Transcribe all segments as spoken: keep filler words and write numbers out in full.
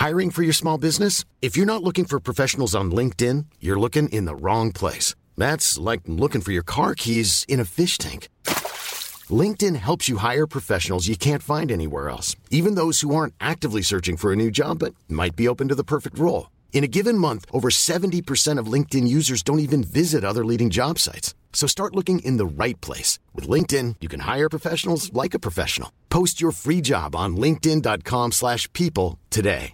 Hiring for your small business? If you're not looking for professionals on LinkedIn, you're looking in the wrong place. That's like looking for your car keys in a fish tank. LinkedIn helps you hire professionals you can't find anywhere else, even those who aren't actively searching for a new job but might be open to the perfect role. In a given month, over seventy percent of LinkedIn users don't even visit other leading job sites. So start looking in the right place. With LinkedIn, you can hire professionals like a professional. Post your free job on linkedin.com slash people today.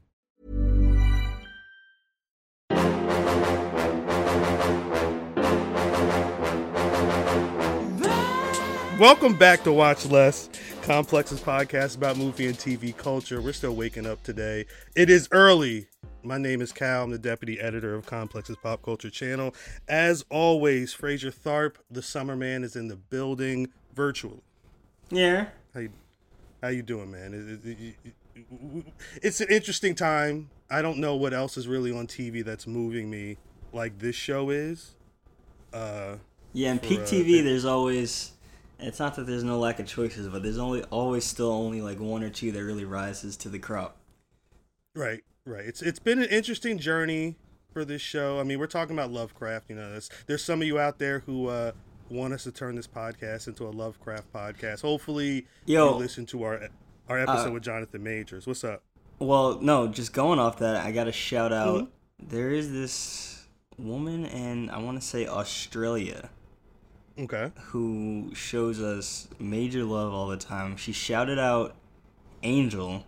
Welcome back to Watch Less, Complex's podcast about movie and T V culture. We're still waking up today. It is early. My name is Cal. I'm the deputy editor of Complex's Pop Culture Channel. As always, Fraser Tharp, the summer man, is in the building virtually. Yeah. How you, how you doing, man? It, it, it, it's an interesting time. I don't know what else is really on T V that's moving me like this show is. Uh, yeah, in for, peak uh, T V, it, there's always... It's not that there's no lack of choices, but there's only always still only like one or two that really rises to the crop. Right, right. It's it's been an interesting journey for this show. I mean, we're talking about Lovecraft. You know, there's, there's some of you out there who uh, want us to turn this podcast into a Lovecraft podcast. Hopefully, Yo, you listen to our our episode uh, with Jonathan Majors. What's up? Well, no, just going off that, I got to shout out. Mm-hmm. There is this woman in, I want to say Australia. Okay. Who shows us major love all the time. She shouted out Angel.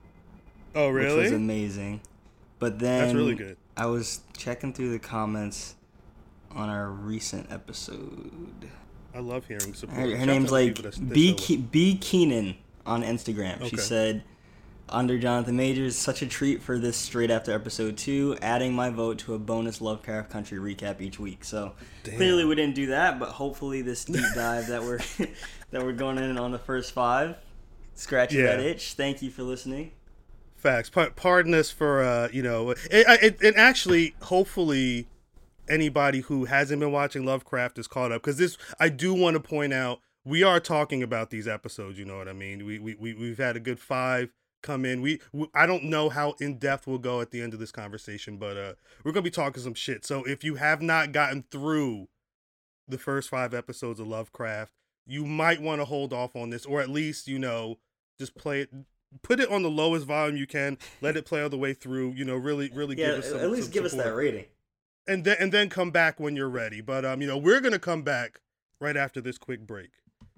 Oh, really? Which was amazing. But then that's really good. I was checking through the comments on our recent episode. I love hearing support. Her, her name's like B. Ke- B. Keenan on Instagram. Okay. She said, under Jonathan Majors, such a treat for this straight after episode two, adding my vote to a bonus Lovecraft Country recap each week. So Damn. Clearly we didn't do that, but hopefully this deep dive that we're that we're going in on the first five scratches yeah. that itch. Thank you for listening. Facts. Pa- pardon us for uh, you know, it, it, and actually, hopefully, anybody who hasn't been watching Lovecraft is caught up, because this I do want to point out we are talking about these episodes. You know what I mean? We we we we've had a good five. Come in. We, we I don't know how in depth we'll go at the end of this conversation, but uh, we're gonna be talking some shit. So if you have not gotten through the first five episodes of Lovecraft, you might want to hold off on this, or at least you know just play it, put it on the lowest volume you can, let it play all the way through. You know, really, really yeah, give us some, at least some give support. us that rating, and then and then come back when you're ready. But um, you know, we're gonna come back right after this quick break.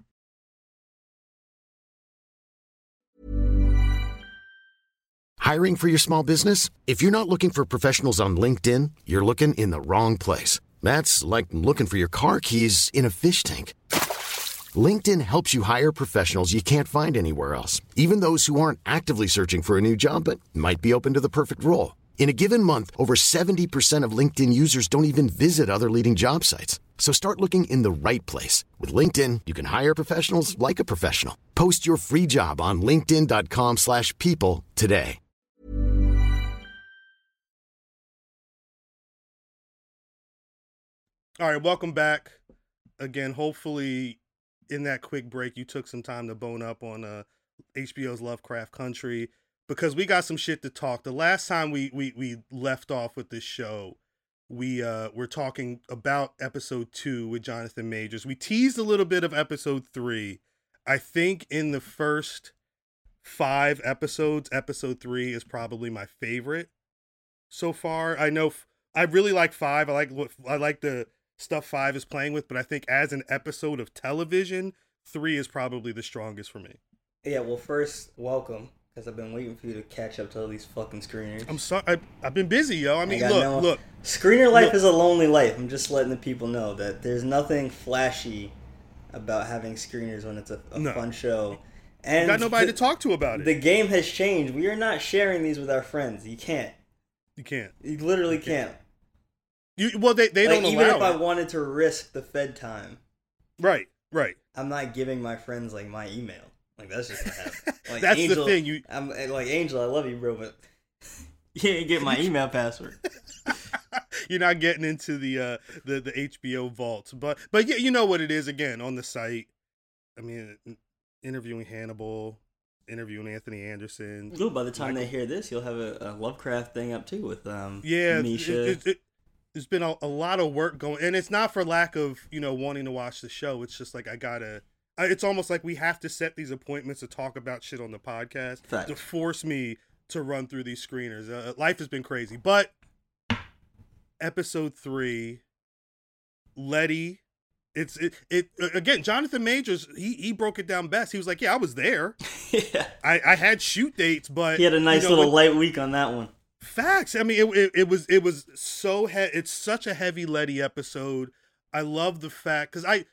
Hiring for your small business? If you're not looking for professionals on LinkedIn, you're looking in the wrong place. That's like looking for your car keys in a fish tank. LinkedIn helps you hire professionals you can't find anywhere else, even those who aren't actively searching for a new job but might be open to the perfect role. In a given month, over seventy percent of LinkedIn users don't even visit other leading job sites. So start looking in the right place. With LinkedIn, you can hire professionals like a professional. Post your free job on linkedin.com slash people today. All right, welcome back. Again, hopefully in that quick break you took some time to bone up on uh, H B O's Lovecraft Country, because we got some shit to talk. The last time we we, we left off with this show, we uh, were talking about episode two with Jonathan Majors. We teased a little bit of episode three. I think in the first five episodes, episode three is probably my favorite so far. I know f- I really like five. I like what I like the stuff five is playing with, but I think as an episode of television, three is probably the strongest for me. Yeah, well, first, welcome, because I've been waiting for you to catch up to all these fucking screeners. I'm sorry, I, I've been busy, yo. I mean, I look, no, look. Screener life look. is a lonely life. I'm just letting the people know that there's nothing flashy about having screeners when it's a, a no. fun show. And you got nobody the, to talk to about it. The game has changed. We are not sharing these with our friends. You can't. You can't. You literally you can't. can't. You, well, they, they like, don't allow even if it. I wanted to risk the Fed time. Right, right. I'm not giving my friends, like, my email. Like, that's just gonna happen. Like, that's Angel, the thing. You, I'm like, Angel, I love you, bro, but you ain't get my email password. You're not getting into the uh, the the H B O vault, but but yeah, you know what it is. Again, on the site, I mean, interviewing Hannibal, interviewing Anthony Anderson. Ooh, by the time Michael. they hear this, you'll have a, a Lovecraft thing up too with um yeah, Misha. It, it, it, there's been a, a lot of work going, and it's not for lack of, you know, wanting to watch the show. It's just like I gotta. It's almost like we have to set these appointments to talk about shit on the podcast Fact. to force me to run through these screeners. Uh, life has been crazy, but episode three, Letty. It's it, it again. Jonathan Majors, he he broke it down best. He was like, "Yeah, I was there. yeah, I, I had shoot dates, but he had a nice you know, little when, light week on that one." Facts. I mean, it it, it was it was so he- it's such a heavy Letty episode. I love the fact because I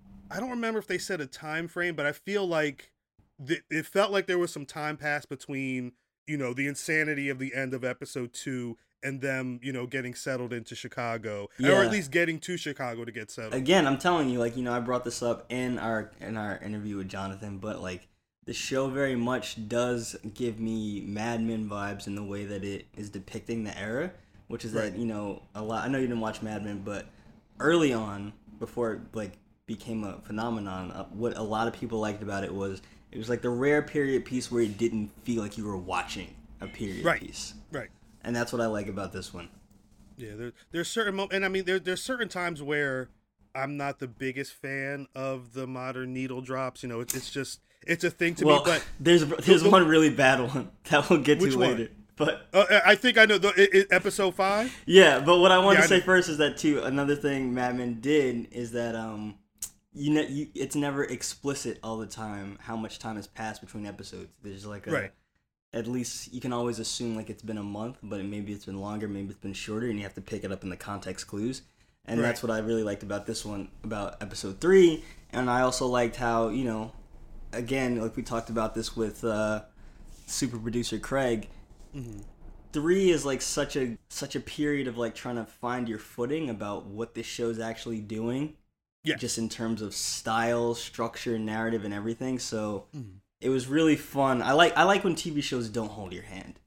I don't remember if they said a time frame, but I feel like th- it felt like there was some time passed between you know the insanity of the end of episode two and them, you know, getting settled into Chicago, yeah. or at least getting to Chicago to get settled. Again, I'm telling you, like, you know, I brought this up in our in our interview with Jonathan, but like the show very much does give me Mad Men vibes in the way that it is depicting the era, which is right. that, you know, a lot. I know you didn't watch Mad Men, but early on, before it like became a phenomenon, uh, what a lot of people liked about it was it was like the rare period piece where it didn't feel like you were watching a period right. piece. Right. And that's what I like about this one. Yeah, there, there's certain mo- and I mean there there's certain times where I'm not the biggest fan of the modern needle drops. You know, it's it's just it's a thing to well, me. But there's there's the, one really bad one that we'll get to later. One? But uh, I think I know the it, it, episode five. Yeah, but what I want yeah, to say first is that too. Another thing Mad Men did is that um, you know, you, it's never explicit all the time how much time has passed between episodes. There's like a. Right. At least you can always assume like it's been a month, but maybe it's been longer, maybe it's been shorter, and you have to pick it up in the context clues. And right. that's what I really liked about this one, about episode three. And I also liked how, you know, again, like we talked about this with uh, super producer Craig. Mm-hmm. Three is like such a such a period of like trying to find your footing about what this show's actually doing. Yeah. Just in terms of style, structure, narrative, and everything. So. Mm-hmm. It was really fun. I like I like when T V shows don't hold your hand.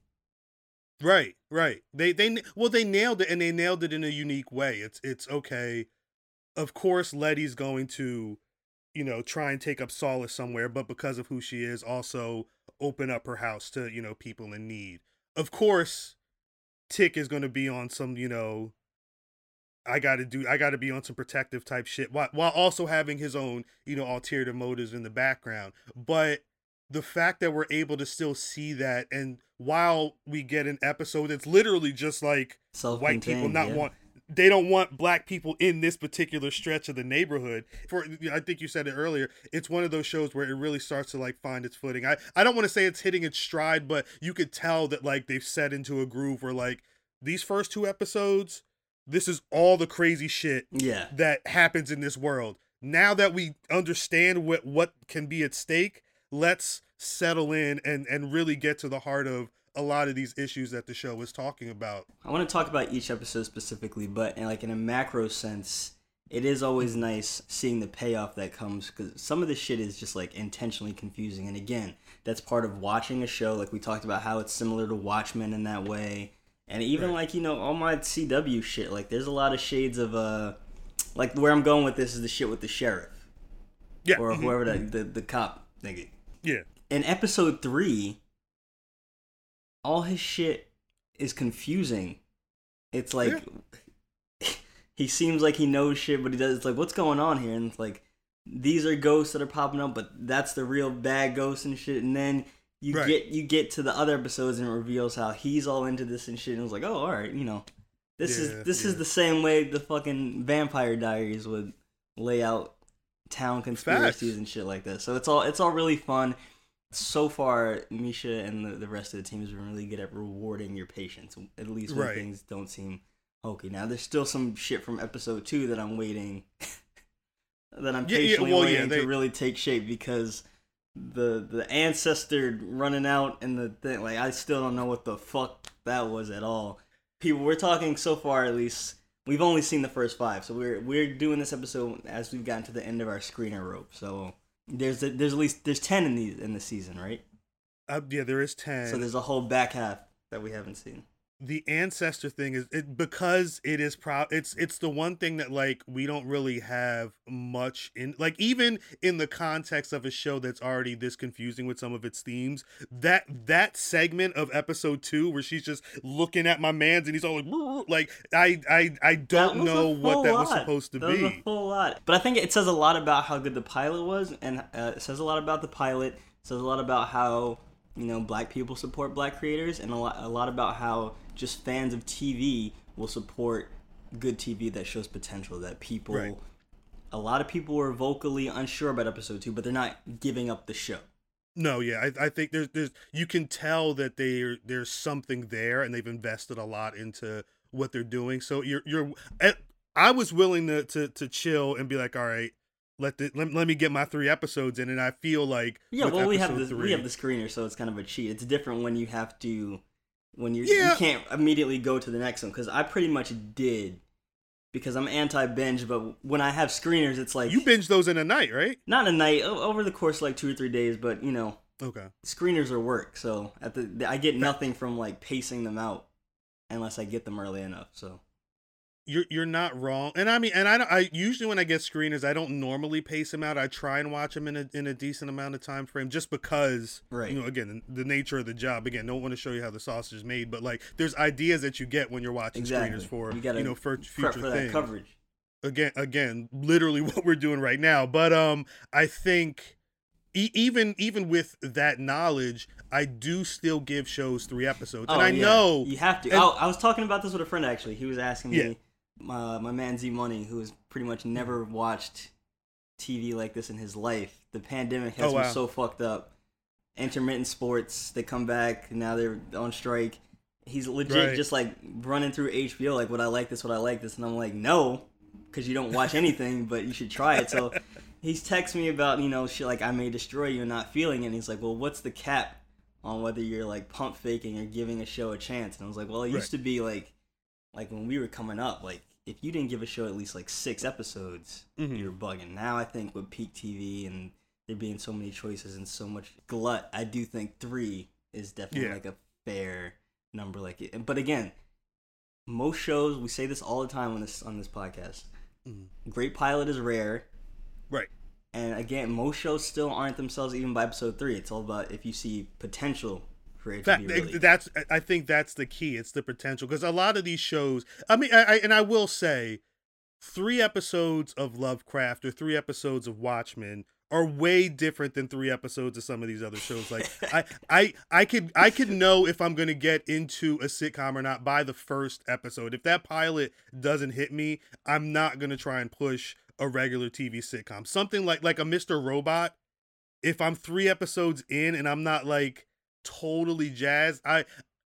Right, right. They they well they nailed it, and they nailed it in a unique way. It's it's okay. Of course, Letty's going to, you know, try and take up solace somewhere, but because of who she is, also open up her house to, you know, people in need. Of course, Tick is going to be on some, you know, I got to do I got to be on some protective type shit while while also having his own, you know, ulterior motives in the background. But the fact that we're able to still see that, and while we get an episode that's literally just like white people not yeah. want, they don't want black people in this particular stretch of the neighborhood. For I think you said it earlier, it's one of those shows where it really starts to like find its footing. I, I don't want to say it's hitting its stride, but you could tell that like they've set into a groove where like these first two episodes, this is all the crazy shit yeah. that happens in this world. Now that we understand what what can be at stake, let's settle in and, and really get to the heart of a lot of these issues that the show is talking about. I want to talk about each episode specifically, but in like in a macro sense, it is always nice seeing the payoff that comes, because some of this shit is just like intentionally confusing. And again, that's part of watching a show. Like we talked about how it's similar to Watchmen in that way. And even right. like, you know, all my C W shit, like there's a lot of shades of, uh, like where I'm going with this is the shit with the sheriff. Yeah. Or mm-hmm. whoever that, the, the cop nigga. Yeah. In episode three, all his shit is confusing. It's like yeah. he seems like he knows shit, but he does. It's like, what's going on here? And it's like, these are ghosts that are popping up, but that's the real bad ghosts and shit. And then you right. get you get to the other episodes and it reveals how he's all into this and shit. And it's like, oh, all right, you know, this yeah, is this yeah. is the same way the fucking Vampire Diaries would lay out town conspiracies Facts. And shit like that. So it's all it's all really fun. So far, Misha and the, the rest of the team has been really good at rewarding your patience, at least when right. things don't seem hokey. Now, there's still some shit from episode two that I'm waiting, that I'm patiently yeah, yeah, well, waiting yeah, they... to really take shape, because the the ancestor running out and the thing, like, I still don't know what the fuck that was at all. People, we're talking so far, at least, we've only seen the first five, so we're we're doing this episode as we've gotten to the end of our screener rope, so... There's a, there's at least there's ten in the in the season, right? Uh, yeah, there is ten. So there's a whole back half that we haven't seen. the ancestor thing is it because it is pro it's it's the one thing that like we don't really have much in, like, even in the context of a show that's already this confusing with some of its themes, that that segment of episode two where she's just looking at my mans and he's all like like I I I don't know what that lot. was supposed to that be. Was a full lot. But I think it says a lot about how good the pilot was, and uh, it says a lot about the pilot. It says a lot about how, you know, black people support black creators, and a lot a lot about how just fans of T V will support good T V that shows potential, that people right. a lot of people were vocally unsure about episode two, but they're not giving up the show. No, yeah, I, I think there's there's you can tell that they there's something there, and they've invested a lot into what they're doing. So you're you're I was willing to to, to chill and be like, all right, let the let, let me get my three episodes in, and I feel like yeah, well, we have the three, we have the screener, so it's kind of a cheat. It's different when you have to. When you yeah. you can't immediately go to the next one, because I pretty much did, because I'm anti-binge, but when I have screeners, it's like... You binge those in a night, right? Not in a night, over the course of like two or three days, but, you know, okay. Screeners are work, so at the I get nothing from like pacing them out unless I get them early enough, so... You're you're not wrong, and I mean, and I I usually when I get screeners, I don't normally pace them out. I try and watch them in a in a decent amount of time frame, just because, right. you know, again, the nature of the job. Again, don't want to show you how the sausage is made, but like, there's ideas that you get when you're watching exactly. screeners for you, you know for future for things. That coverage. Again, again, literally what we're doing right now. But um, I think e- even even with that knowledge, I do still give shows three episodes, oh, and I yeah. know you have to. And, oh, I was talking about this with a friend actually. He was asking me. Yeah. My, my man Z Money, who has pretty much never watched T V like this in his life. The pandemic has oh, wow. been so fucked up. Intermittent sports, they come back, now they're on strike. He's legit right. just like running through H B O like, would I like this, would I like this? And I'm like, no, because you don't watch anything, but you should try it. So he's texting me about, you know, shit like I May Destroy You and not feeling it. And he's like, well, what's the cap on whether you're like pump faking or giving a show a chance? And I was like, well, it used right. to be like, like when we were coming up, like, if you didn't give a show at least like six episodes, mm-hmm. you're bugging. Now I think with peak T V and there being so many choices and so much glut, I do think three is definitely yeah. like a fair number. Like, it. But again, most shows, we say this all the time on this on this podcast. Mm-hmm. Great pilot is rare, right? And again, most shows still aren't themselves even by episode three. It's all about if you see potential. For it to be really that's I think that's the key. It's the potential, because a lot of these shows, I mean, I, I and I will say, three episodes of Lovecraft or three episodes of Watchmen are way different than three episodes of some of these other shows. Like I, I, I could I could know if I'm gonna get into a sitcom or not by the first episode. If that pilot doesn't hit me, I'm not gonna try and push a regular T V sitcom. Something like like a Mister Robot. If I'm three episodes in and I'm not like totally jazzed, I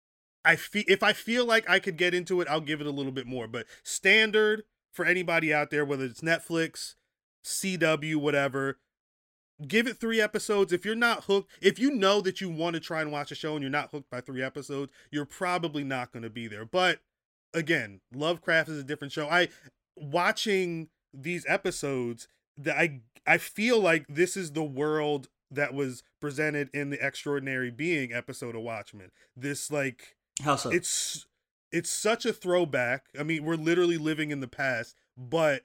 I feel if I feel like I could get into it, I'll give it a little bit more. But standard for anybody out there, whether it's Netflix, C W, whatever, give it three episodes. If you're not hooked, if you know that you want to try and watch a show and you're not hooked by three episodes, you're probably not going to be there. But again, Lovecraft is a different show. I watching these episodes, that I I feel like this is the world that was presented in the Extraordinary Being episode of Watchmen. This like how so? It's it's such a throwback. I mean, we're literally living in the past, but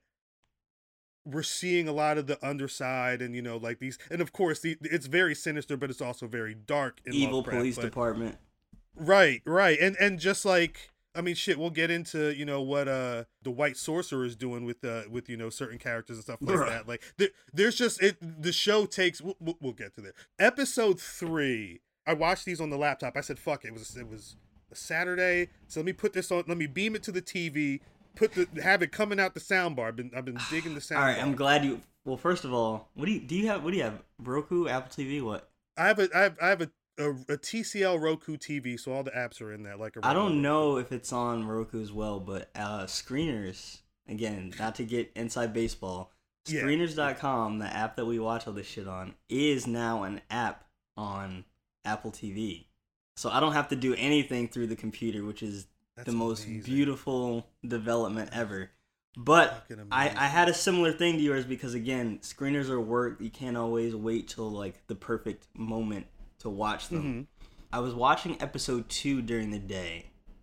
we're seeing a lot of the underside, and you know, like these, and of course, the, it's very sinister, but it's also very dark. In Evil Lovecraft, police but, department. Right, right, and and just like. I mean, shit. We'll get into you know what uh the White Sorcerer is doing with uh with you know certain characters and stuff like Bruh. that. Like there, there's just it. The show takes. We'll, we'll get to that. Episode three. I watched these on the laptop. I said, "Fuck it." It was it was a Saturday, so let me put this on. Let me beam it to the T V. Put the have it coming out the soundbar. I've been I've been digging the soundbar. All right, I'm glad you. Well, first of all, what do you do? You have what do you have? Roku, Apple T V, what? I have a I have I have a. A, a T C L Roku T V, so all the apps are in that. Like a I don't know if it's on Roku as well, but uh, Screeners, again, not to get inside baseball, yeah. Screeners dot com, the app that we watch all this shit on, is now an app on Apple T V. So I don't have to do anything through the computer, which is That's the most amazing. beautiful development ever. But I, I had a similar thing to yours because, again, screeners are work. You can't always wait till like the perfect moment to watch them. Mm-hmm. I was watching episode two during the day,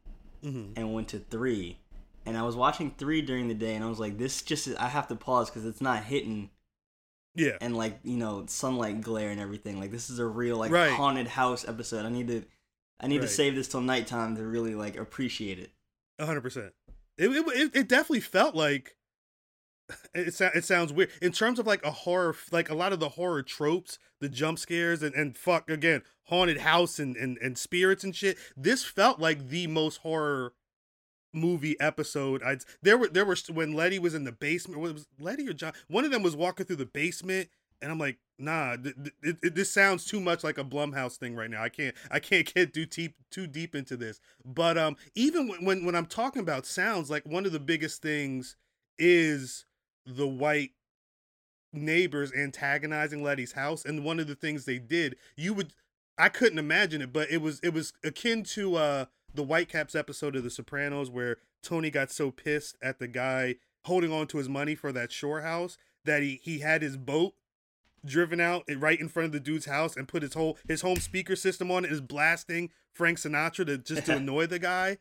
mm-hmm. and went to three. And I was watching three during the day, and I was like, this just, I have to pause because it's not hitting. Yeah. And, like, you know, sunlight glare and everything. Like, this is a real, like, right. haunted house episode. I need to, I need right. to save this till nighttime to really, like, appreciate it. one hundred percent. It, it, it definitely felt like, it, it sounds weird. In terms of, like, a horror, like, a lot of the horror tropes, the jump scares, and, and fuck, again, haunted house and, and, and spirits and shit, this felt like the most horror movie episode. I'd there were there were when Letty was in the basement. Was Letty or John? One of them was walking through the basement, and I'm like, nah, th- th- it, it, this sounds too much like a Blumhouse thing right now. I can't I can't get too deep too deep into this. But um, even when, when when I'm talking about sounds, like one of the biggest things is the white neighbors antagonizing Letty's house, and one of the things they did, you would I couldn't imagine it, but it was it was akin to uh. the Whitecaps episode of The Sopranos where Tony got so pissed at the guy holding on to his money for that shore house that he, he had his boat driven out right in front of the dude's house and put his whole his home speaker system on it, is blasting Frank Sinatra to just to annoy the guy.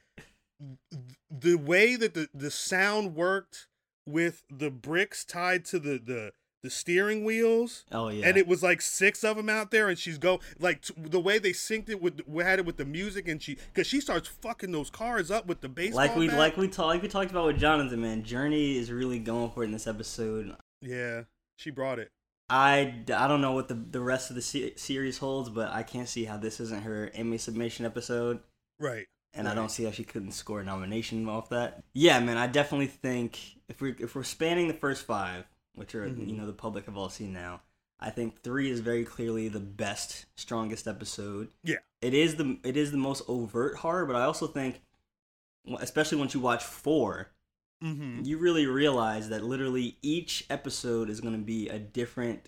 The way that the, the sound worked with the bricks tied to the, the the steering wheels. Oh yeah. And it was like six of them out there, and she's go like t- the way they synced it with we had it with the music, and she because she starts fucking those cars up with the baseball like we bat. like we talked like we talked about with Jonathan, man. Journey is really going for it in this episode. Yeah, she brought it. I, I don't know what the the rest of the se- series holds, but I can't see how this isn't her Emmy submission episode. Right. And right. I don't see how she couldn't score a nomination off that. Yeah, man, I definitely think if we if we're spanning the first five, which are, mm-hmm. you know, the public have all seen now, I think three is very clearly the best, strongest episode. Yeah. It is the it is the most overt horror, but I also think, especially once you watch four, mm-hmm. you really realize that literally each episode is going to be a different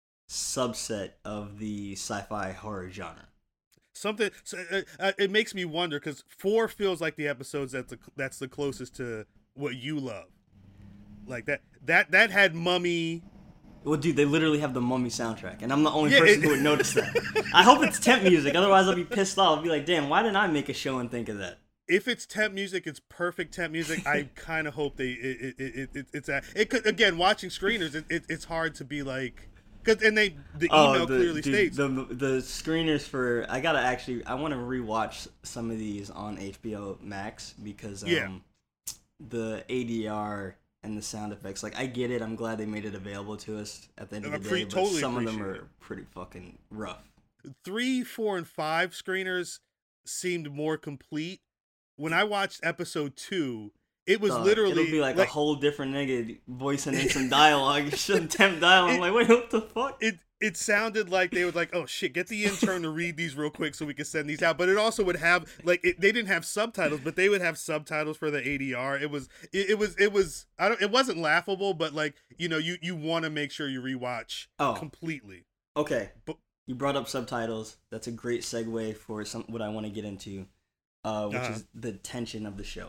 subset of the sci-fi horror genre. Something, so, uh, it makes me wonder, because four feels like the episodes that's the, that's the closest to what you love. Like that, that, that had Mummy. Well, dude, they literally have the Mummy soundtrack, and I'm the only yeah, person it, who would notice that. I hope it's temp music, otherwise I'll be pissed off. I'll be like, damn, why didn't I make a show and think of that? If it's temp music, it's perfect temp music. I kind of hope they, it, it, it, it it's a, it could, again, watching screeners, it, it, it's hard to be like, cause, and they, the email oh, the, dude, clearly states. The, the screeners for, I gotta actually, I want to rewatch some of these on H B O Max, because um, yeah. the A D R and the sound effects, like, I get it. I'm glad they made it available to us at the end of the pre- day, but totally some of them it. are pretty fucking rough. Three, four, and five screeners seemed more complete. When I watched episode two, it was uh, literally... It'll be like, like a whole different nigga voicing in some dialogue, some temp dialogue. I'm like, wait, what the fuck? It it sounded like they were like, oh shit, get the intern to read these real quick so we can send these out. But it also would have, like, it, they didn't have subtitles, but they would have subtitles for the A D R. It was, it, it was, it was, I don't, it wasn't laughable, but like, you know, you, you want to make sure you rewatch oh. completely. Okay. But, you brought up subtitles. That's a great segue for some what I want to get into. Uh, which uh-huh. is the tension of the show.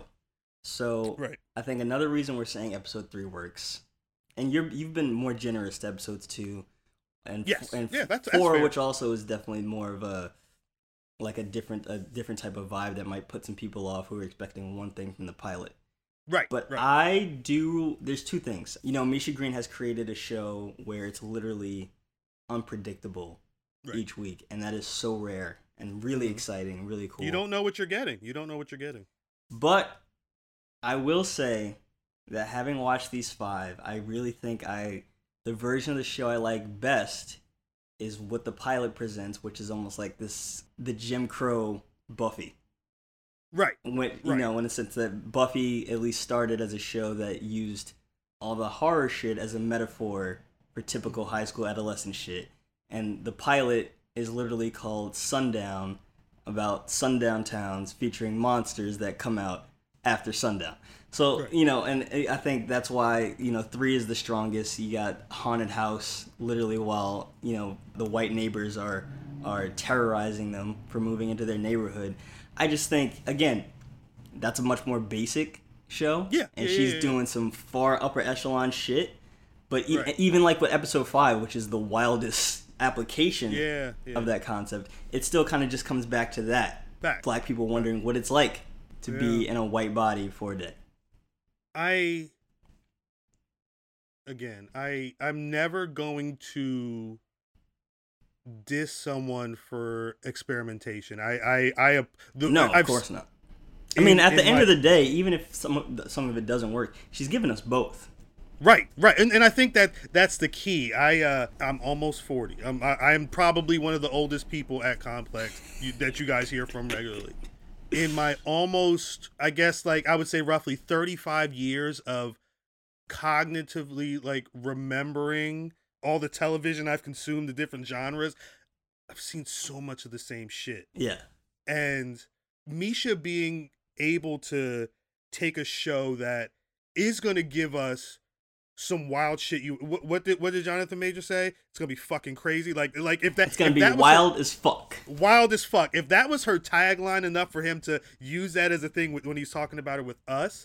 So right. I think another reason we're saying episode three works, and you're you've been more generous to episodes two, and yes, and yeah, that's, four, that's which also is definitely more of a like a different a different type of vibe that might put some people off who are expecting one thing from the pilot. Right. But right. I do. There's two things. You know, Misha Green has created a show where it's literally unpredictable right. each week, and that is so rare. And really exciting, really cool. You don't know what you're getting. You don't know what you're getting. But I will say that having watched these five, I really think I the version of the show I like best is what the pilot presents, which is almost like this the Jim Crow Buffy. Right. When, you right. know, in the sense that Buffy at least started as a show that used all the horror shit as a metaphor for typical high school adolescent shit. And the pilot is literally called Sundown, about sundown towns featuring monsters that come out after sundown. So, right. you know, and I think that's why, you know, three is the strongest. You got haunted house literally while, you know, the white neighbors are are terrorizing them for moving into their neighborhood. I just think, again, that's a much more basic show. Yeah. And yeah, she's yeah, yeah. doing some far upper echelon shit. But e- right. even like with episode five, which is the wildest application yeah, yeah. of that concept, it still kind of just comes back to that. Back. Black people wondering what it's like to yeah. be in a white body for a day. I again, I I'm never going to diss someone for experimentation. I I I the, no, I've, of course not. I mean, at the end my, of the day, even if some of, some of it doesn't work, she's given us both. Right, right, and and I think that that's the key. I uh, I'm almost forty. I'm I, I'm probably one of the oldest people at Complex you, that you guys hear from regularly. In my almost, I guess, like I would say, roughly thirty-five years of cognitively like remembering all the television I've consumed, the different genres, I've seen so much of the same shit. Yeah, and Misha being able to take a show that is going to give us some wild shit. You what, what did what did Jonathan Major say? It's gonna be fucking crazy. Like like if that it's gonna if be that wild her, as fuck. Wild as fuck. If that was her tagline enough for him to use that as a thing when he's talking about it with us,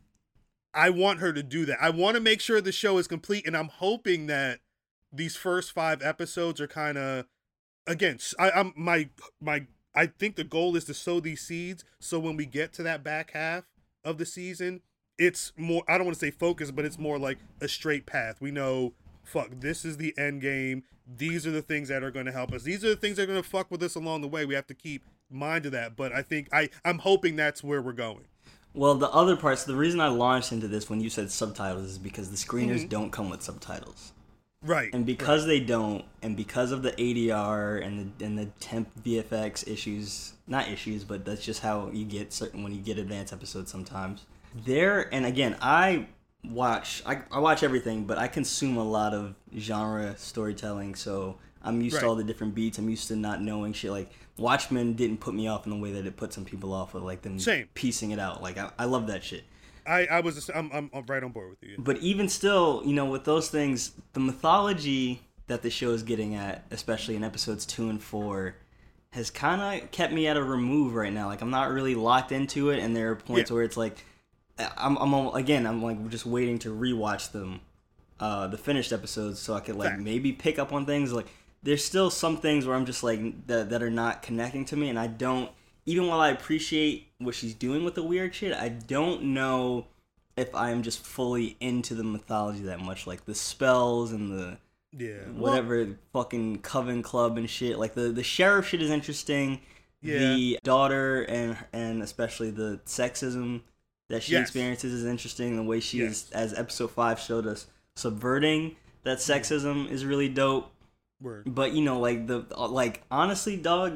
I want her to do that. I want to make sure the show is complete, and I'm hoping that these first five episodes are kind of again. I, I'm my my. I think the goal is to sow these seeds so when we get to that back half of the season, it's more, I don't want to say focused, but it's more like a straight path. We know, fuck, this is the end game. These are the things that are going to help us. These are the things that are going to fuck with us along the way. We have to keep mind of that. But I think, I, I'm hoping that's where we're going. Well, the other parts, the reason I launched into this when you said subtitles is because the screeners mm-hmm. don't come with subtitles. Right. And because right. they don't, and because of the A D R and the and the temp V F X issues, not issues, but that's just how you get certain when you get advanced episodes sometimes. There, and again, I watch I, I watch everything, but I consume a lot of genre storytelling, so I'm used right. to all the different beats. I'm used to not knowing shit. Like Watchmen didn't put me off in the way that it put some people off with like them Same. piecing it out. Like I, I love that shit. I, I was I'm, I'm I'm right on board with you. But even still, you know, with those things, the mythology that the show is getting at, especially in episodes two and four, has kind of kept me at a remove right now. Like I'm not really locked into it, and there are points yeah. where it's like, I'm I'm again I'm like just waiting to rewatch them, uh, the finished episodes, so I could like Fact. maybe pick up on things. Like there's still some things where I'm just like that that are not connecting to me, and I don't. Even while I appreciate what she's doing with the weird shit, I don't know if I'm just fully into the mythology that much. Like the spells and the yeah whatever well, fucking coven club and shit. Like the, the sheriff shit is interesting. Yeah. The daughter and and especially the sexism that she yes. experiences is interesting. The way she yes. is, as episode five showed us, subverting that sexism is really dope. Word. But you know, like the like honestly, dog.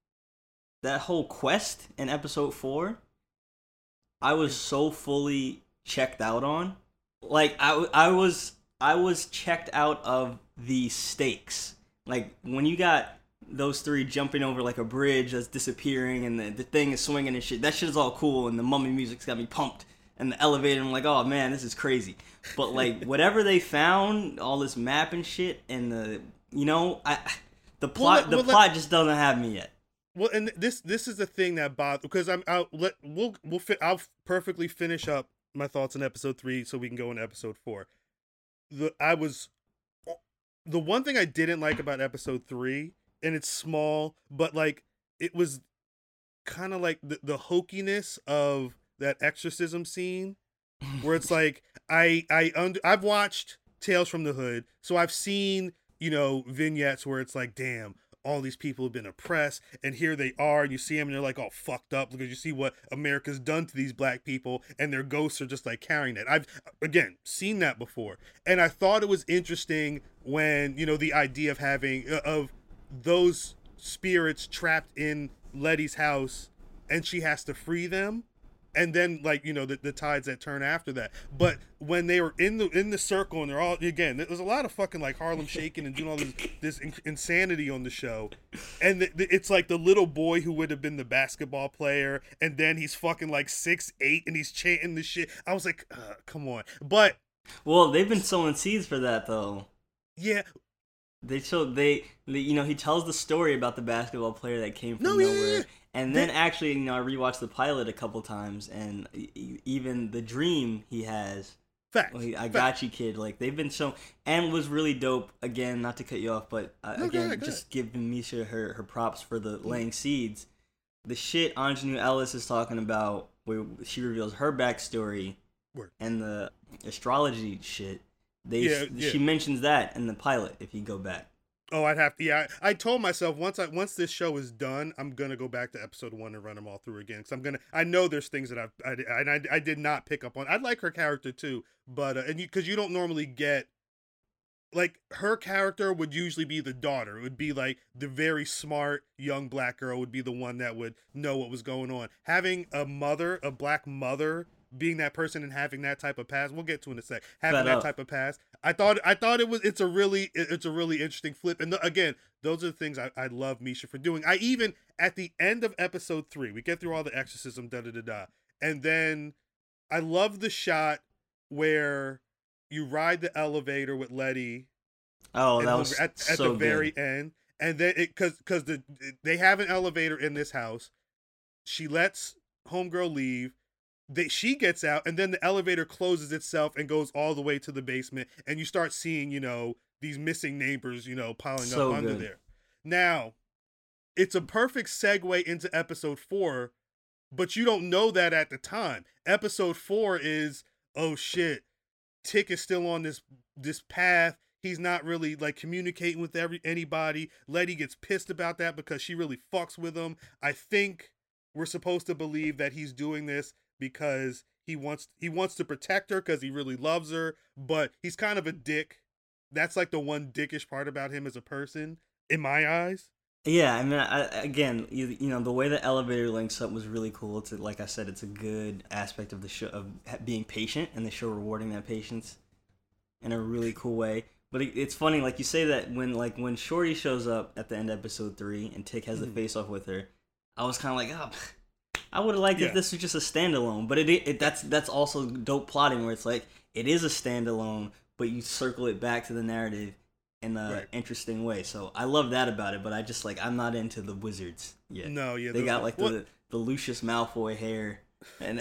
That whole quest in episode four, I was so fully checked out on. Like I, I was, I was checked out of the stakes. Like when you got those three jumping over like a bridge that's disappearing and the, the thing is swinging and shit. That shit is all cool and the mummy music's got me pumped. And the elevator, I'm like, oh man, this is crazy. But like whatever they found, all this map and shit, and the, you know, I, the plot, well, the well, plot let, just doesn't have me yet. Well, and this this is the thing that bothers, because I'm I'll let we'll we'll fit I'll perfectly finish up my thoughts on episode three so we can go into episode four. The I was the one thing I didn't like about episode three, and it's small, but like it was kind of like the, the hokiness of that exorcism scene where it's like I I under, I've watched Tales from the Hood, so I've seen, you know, vignettes where it's like, damn, all these people have been oppressed, and here they are, and you see them, and they're like all fucked up because you see what America's done to these black people, and their ghosts are just like carrying it. I've, again, seen that before, and I thought it was interesting when, you know, the idea of having, uh, of those spirits trapped in Letty's house, and she has to free them, and then, like, you know, the, the tides that turn after that. But when they were in the in the circle, and they're all, again, there was a lot of fucking, like, Harlem shaking and doing all this, this in- insanity on the show. And the, the, it's like the little boy who would have been the basketball player, and then he's fucking, like, six eight, and he's chanting the shit. I was like, uh, come on. But... Well, they've been sowing seeds for that, though. Yeah. They showed, they, they you know, he tells the story about the basketball player that came from no, nowhere. Yeah, yeah. And then actually, you know, I rewatched the pilot a couple times, and even the dream he has, Fact. Well, he, I Fact. got you, kid. Like they've been shown, and was really dope. Again, not to cut you off, but uh, no, again, go ahead, go just ahead. giving Misha her her props for the laying seeds. The shit Anjanou Ellis is talking about where she reveals her backstory Word. and the astrology shit. They yeah, yeah. She mentions that in the pilot. If you go back. Oh, I'd have to. Yeah, I, I told myself once I once this show is done, I'm gonna go back to episode one and run them all through again. Because I'm gonna. I know there's things that I've I, I, I did not pick up on. I like her character too, but uh, and because you, you don't normally get. Like, her character would usually be the daughter. It would be like the very smart young black girl would be the one that would know what was going on. Having a mother, a black mother, being that person and having that type of past, we'll get to in a sec. Having Fed that up. type of past, I thought, I thought it was, it's a really, it's a really interesting flip. And the, again, those are the things I, I love Misha for doing. I even at the end of episode three, we get through all the exorcism, da da da da, and then I love the shot where you ride the elevator with Letty. Oh, that was at, at so the very good. end, and then it because because the they have an elevator in this house. She lets homegirl leave. They, she gets out, and then the elevator closes itself and goes all the way to the basement, and you start seeing, you know, these missing neighbors, you know, piling So up under good. there. Now, it's a perfect segue into episode four, but you don't know that at the time. Episode four is, oh shit, Tick is still on this this path. He's not really like communicating with every anybody. Letty gets pissed about that because she really fucks with him. I think we're supposed to believe that he's doing this because he wants he wants to protect her because he really loves her, but he's kind of a dick. That's like the one dickish part about him as a person, in my eyes. Yeah, I mean, I, again, you, you know, the way the elevator links up was really cool. It's a, like I said, it's a good aspect of the show of being patient, and the show rewarding that patience in a really cool way. But it, it's funny, like you say that when like when Shorty shows up at the end of episode three and Tick has the mm-hmm. face off with her, I was kind of like, oh, I would have liked yeah. if this was just a standalone. But it, it that's that's also dope plotting where it's like it is a standalone, but you circle it back to the narrative in a right. interesting way. So I love that about it. But I just like I'm not into the wizards yet. No, yeah, they got like what? the the Lucius Malfoy hair and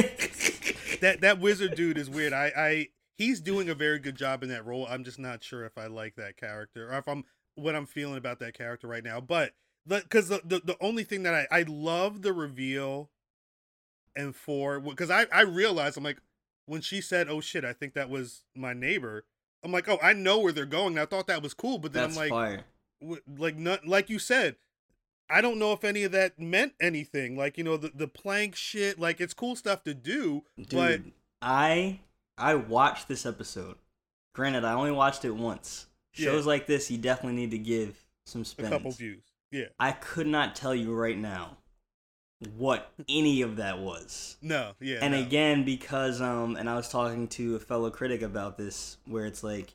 that that wizard dude is weird. I I. He's doing a very good job in that role. I'm just not sure if I like that character or if I'm what I'm feeling about that character right now. But because the, the the only thing that I I love the reveal and for because I I realized I'm like when she said, "Oh shit, I think that was my neighbor." I'm like, "Oh, I know where they're going." And I thought that was cool, but then That's I'm like, fire. w- like not like you said. I don't know if any of that meant anything. Like, you know, the the plank shit. Like, it's cool stuff to do, Dude, but I. I watched this episode. Granted, I only watched it once. Shows yeah. like this, you definitely need to give some spins. A couple views. Yeah. I could not tell you right now what any of that was. No, yeah. And no. again, because um, and I was talking to a fellow critic about this, where it's like,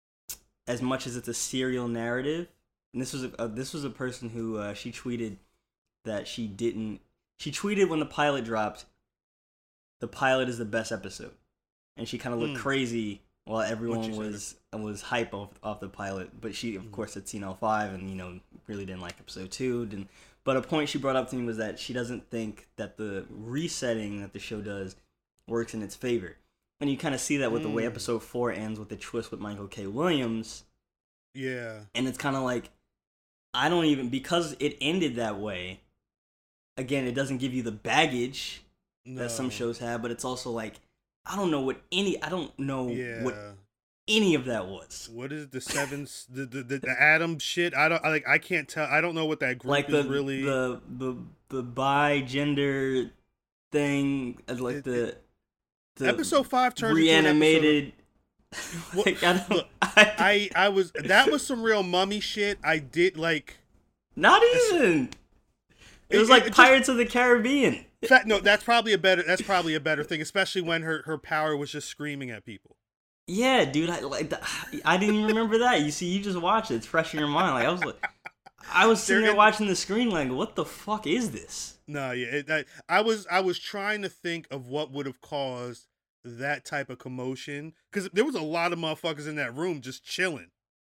as much as it's a serial narrative, and this was a, uh, this was a person who uh, she tweeted that she didn't. She tweeted when the pilot dropped, the pilot is the best episode. And she kind of looked mm. crazy while everyone was was hype off, off the pilot. But she, of mm. course, had seen all five and, you know, really didn't like episode two. Didn't, but a point she brought up to me was that she doesn't think that the resetting that the show does works in its favor. And you kind of see that with mm. the way episode four ends with the twist with Michael K. Williams. Yeah. And it's kind of like, I don't even, because it ended that way, again, it doesn't give you the baggage no. that some shows have, but it's also like, I don't know what any. I don't know yeah. what any of that was. What is the seven? the, the the the Adam shit? I don't I, like. I can't tell. I don't know what that group like the, is really. The the the bi gender thing, like it, the, it, the episode five turns reanimated. Well, like, I, look, I I was that was some real mummy shit. I did like. Not even. It was it, like it Pirates just, of the Caribbean. That, no, that's probably a better. That's probably a better thing, especially when her, her power was just screaming at people. Yeah, dude, I like. I didn't even remember that. You see, you just watch it; it's fresh in your mind. Like I was, like, I was sitting there watching the screen, like, what the fuck is this? No, yeah, it, I, I was, I was trying to think of what would have caused that type of commotion because there was a lot of motherfuckers in that room just chilling,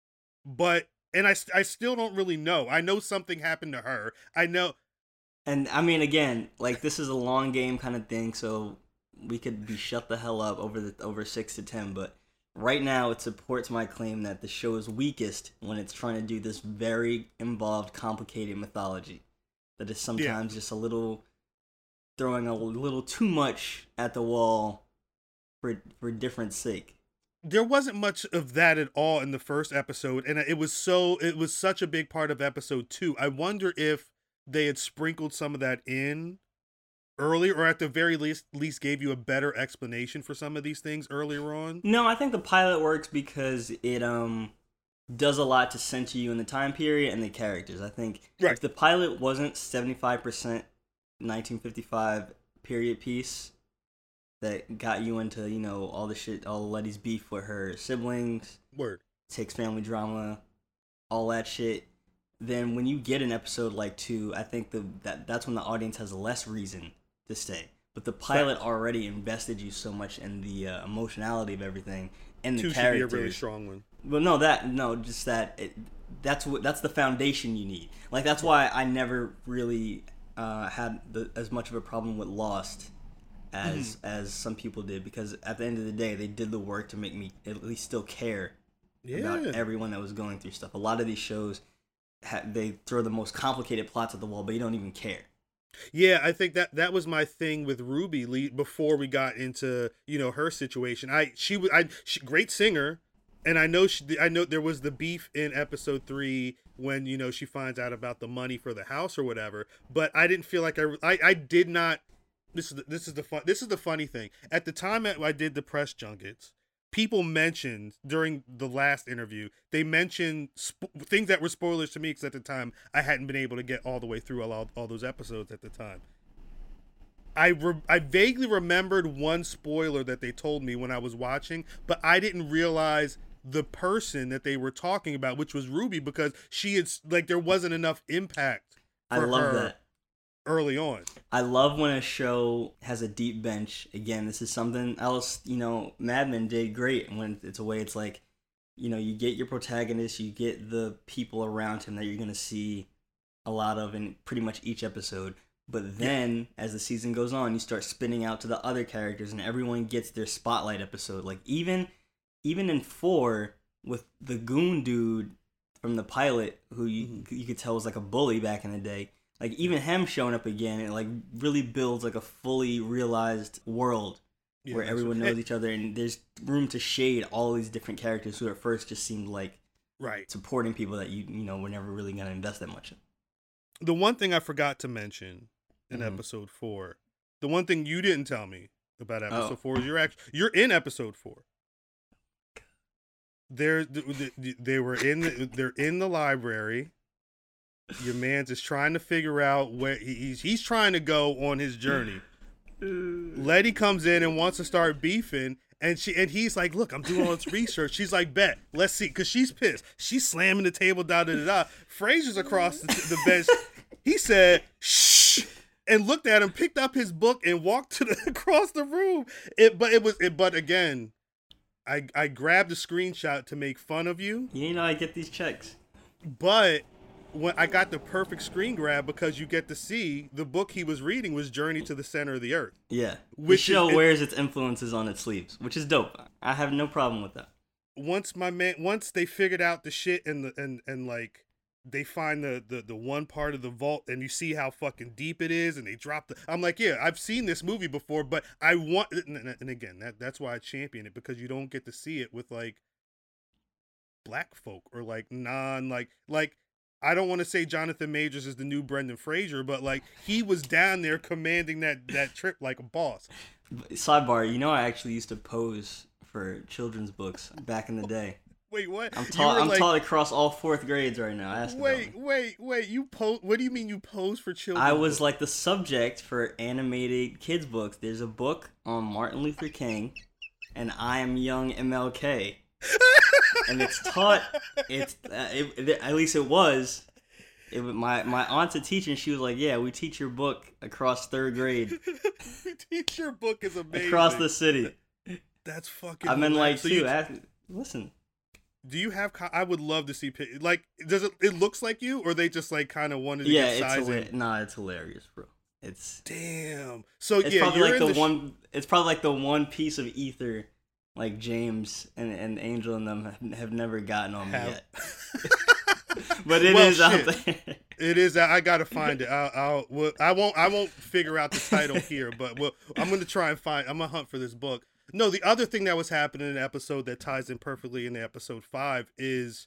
but and I, I still don't really know. I know something happened to her. I know. And I mean, again, like this is a long game kind of thing, so we could be shut the hell up over the over six to ten. But right now, it supports my claim that the show is weakest when it's trying to do this very involved, complicated mythology that is sometimes yeah. just a little throwing a little too much at the wall for for different sake. There wasn't much of that at all in the first episode, and it was so it was such a big part of episode two. I wonder if they had sprinkled some of that in earlier, or at the very least, least gave you a better explanation for some of these things earlier on. No, I think the pilot works because it um does a lot to center you in the time period and the characters. I think right. if the pilot wasn't seventy-five percent nineteen fifty-five period piece that got you into, you know, all the shit, all Letty's beef with her siblings, word, Tick's family drama, all that shit, then when you get an episode like two, I think the that that's when the audience has less reason to stay. But the pilot right. already invested you so much in the uh, emotionality of everything and the two characters. Should be a really strong one. Well, no, that no, just that it, that's what that's the foundation you need. Like that's why I never really uh, had the, as much of a problem with Lost as mm-hmm. as some people did, because at the end of the day, they did the work to make me at least still care yeah. about everyone that was going through stuff. A lot of these shows, ha- they throw the most complicated plots at the wall, but you don't even care. Yeah, I think that that was my thing with Ruby Lee before we got into, you know, her situation. I she was I she, great singer, and I know she I know there was the beef in episode three when, you know, she finds out about the money for the house or whatever. But I didn't feel like I I, I did not. This is the, this is the fun. This is the funny thing. At the time I did the press junkets, people mentioned during the last interview, they mentioned sp- things that were spoilers to me, because at the time I hadn't been able to get all the way through all all those episodes at the time. I re- I vaguely remembered one spoiler that they told me when I was watching, but I didn't realize the person that they were talking about, which was Ruby, because she had, like, there wasn't enough impact for I love her that. Early on. I love when a show has a deep bench. Again, this is something else, you know, Mad Men did great. When it's a way, it's like, you know, you get your protagonist, you get the people around him that you're going to see a lot of in pretty much each episode. But then, as the season goes on, you start spinning out to the other characters, and everyone gets their spotlight episode. Like, even even in four, with the goon dude from the pilot, who you, mm-hmm. you could tell was like a bully back in the day, like, even him showing up again, it, like, really builds, like, a fully realized world yeah, where everyone knows each other, and there's room to shade all these different characters who at first just seemed like right. supporting people that you, you know, were never really going to invest that much in. The one thing I forgot to mention in mm-hmm. episode four, the one thing you didn't tell me about episode oh. four is you're actually, you're in episode four. They're, they were in the, they're in the library. Your man's is trying to figure out where he's he's trying to go on his journey. Letty comes in and wants to start beefing, and she and he's like, "Look, I'm doing all this research." She's like, "Bet, let's see," because she's pissed. She's slamming the table down. Da da da. Fraser's across the, the bench. He said, "Shh," and looked at him, picked up his book, and walked to the across the room. It, but it was, it, but again, I I grabbed a screenshot to make fun of you. You know, I get these checks, but. When I got the perfect screen grab, because you get to see the book he was reading was Journey to the Center of the Earth. Yeah. Which the show is, wears its influences on its sleeves, which is dope. I have no problem with that. Once my man, once they figured out the shit and the and, and like they find the, the the one part of the vault and you see how fucking deep it is and they drop the, I'm like, yeah, I've seen this movie before, but I want, and, and again, that that's why I champion it, because you don't get to see it with like black folk or like non like like. I don't want to say Jonathan Majors is the new Brendan Fraser, but like he was down there commanding that, that trip like a boss. Sidebar, you know, I actually used to pose for children's books back in the day. Wait, what? I'm taught. I'm like, taught across all fourth grades right now. Ask wait, wait, wait. You pose? What do you mean you pose for children? I was books? Like the subject for animated kids books. There's a book on Martin Luther King, and I am young M L K. And it's taught. It's uh, it, it, at least it was. It my my aunt's a teacher, and she was like, "Yeah, we teach your book across third grade. We teach your book is amazing across the city." That's fucking. I'm in like so two. You, ask, listen. Do you have? I would love to see. Like, does it? It looks like you, or they just like kind of wanted to yeah, get sizing? Yeah, it's nah, it's hilarious, bro. It's damn. So it's yeah, probably you're like the, the sh- one. It's probably like the one piece of ether. Like James and, and Angel and them have, have never gotten on me have. yet. But it well, is shit. out there. It is. I gotta find it. I'll, I'll well, I won't. I won't figure out the title here, but well, I'm gonna try and find. I'm gonna hunt for this book. No, the other thing that was happening in the episode that ties in perfectly into episode five is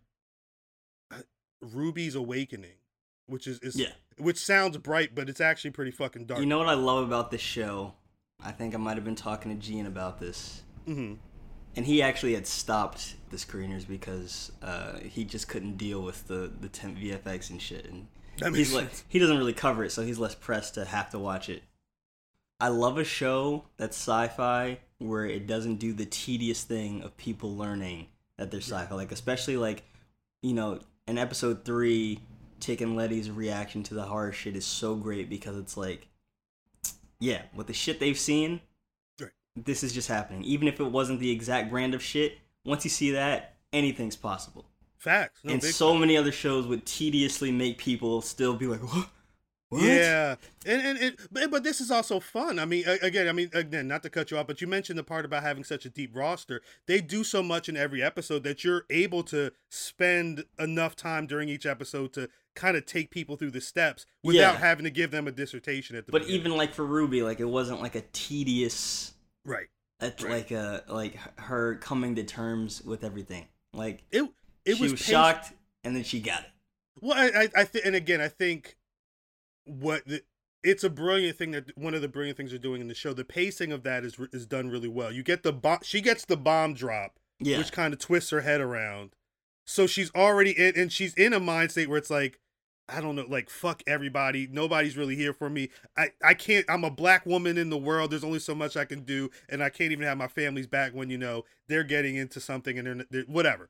Ruby's awakening, which is, is yeah, which sounds bright, but it's actually pretty fucking dark. You know what I love about this show? I think I might have been talking to Gene about this. Mm-hmm. And he actually had stopped the screeners because uh, he just couldn't deal with the, the temp V F X and shit. And that makes he's sense. like, he doesn't really cover it, so he's less pressed to have to watch it. I love a show that's sci-fi where it doesn't do the tedious thing of people learning that they're sci-fi. Like, especially, like, you know, in episode three, Chick and Letty's reaction to the horror shit is so great because it's like, yeah, with the shit they've seen, right, this is just happening. Even if it wasn't the exact brand of shit, once you see that, anything's possible. Facts. No, and so facts. many other shows would tediously make people still be like, what? What? Yeah, and and it, but, but this is also fun. I mean, again, I mean, again, not to cut you off, but you mentioned the part about having such a deep roster. They do so much in every episode that you're able to spend enough time during each episode to kind of take people through the steps without yeah. having to give them a dissertation at the. But beginning. even like for Ruby, like it wasn't like a tedious, right? At, right. Like a like her coming to terms with everything. Like it, it she was, was pace- shocked, and then she got it. Well, I, I, I think, and again, I think. What the, it's a brilliant thing that one of the brilliant things they're doing in the show. The pacing of that is is done really well. You get the bomb, she gets the bomb drop, yeah. which kind of twists her head around. So she's already in, and she's in a mind state where it's like, I don't know, like fuck everybody, nobody's really here for me. I I can't. I'm a black woman in the world. There's only so much I can do, and I can't even have my family's back when you know they're getting into something and they're, they're whatever.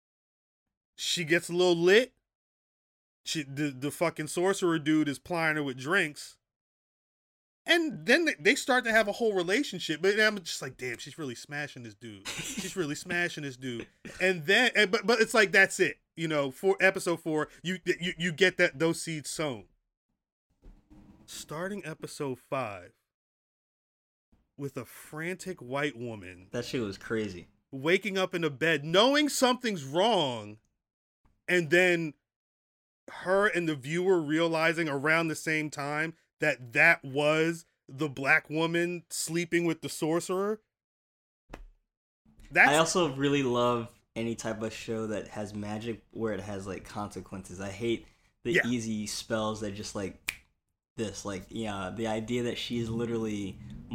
She gets a little lit. She, the, the fucking sorcerer dude is plying her with drinks. And then they, they start to have a whole relationship. But I'm just like, damn, she's really smashing this dude. She's really smashing this dude. And then, and, but but it's like, that's it. You know, for episode four, you, you, you get that those seeds sown. Starting episode five with a frantic white woman. That shit was crazy. Waking up in a bed, knowing something's wrong, and then her and the viewer realizing around the same time that that was the black woman sleeping with the sorcerer. That's... I also really love any type of show that has magic where it has like consequences. I hate the yeah. easy spells that just like this, like yeah, the idea that she is literally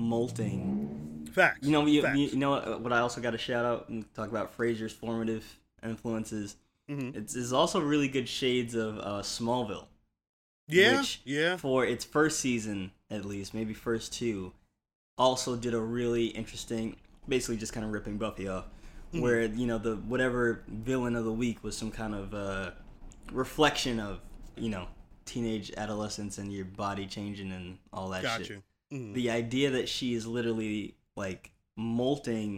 molting. Facts. You know, you, Facts. you know what I also got to shout out and talk about Frasier's formative influences. Mm-hmm. It's, it's also really good shades of uh, Smallville. Yeah, which, yeah. For its first season, at least, maybe first two, also did a really interesting, basically just kind of ripping Buffy off, mm-hmm. where, you know, the whatever villain of the week was some kind of uh, reflection of, you know, teenage adolescence and your body changing and all that Got shit. you. Mm-hmm. The idea that she is literally, like, molting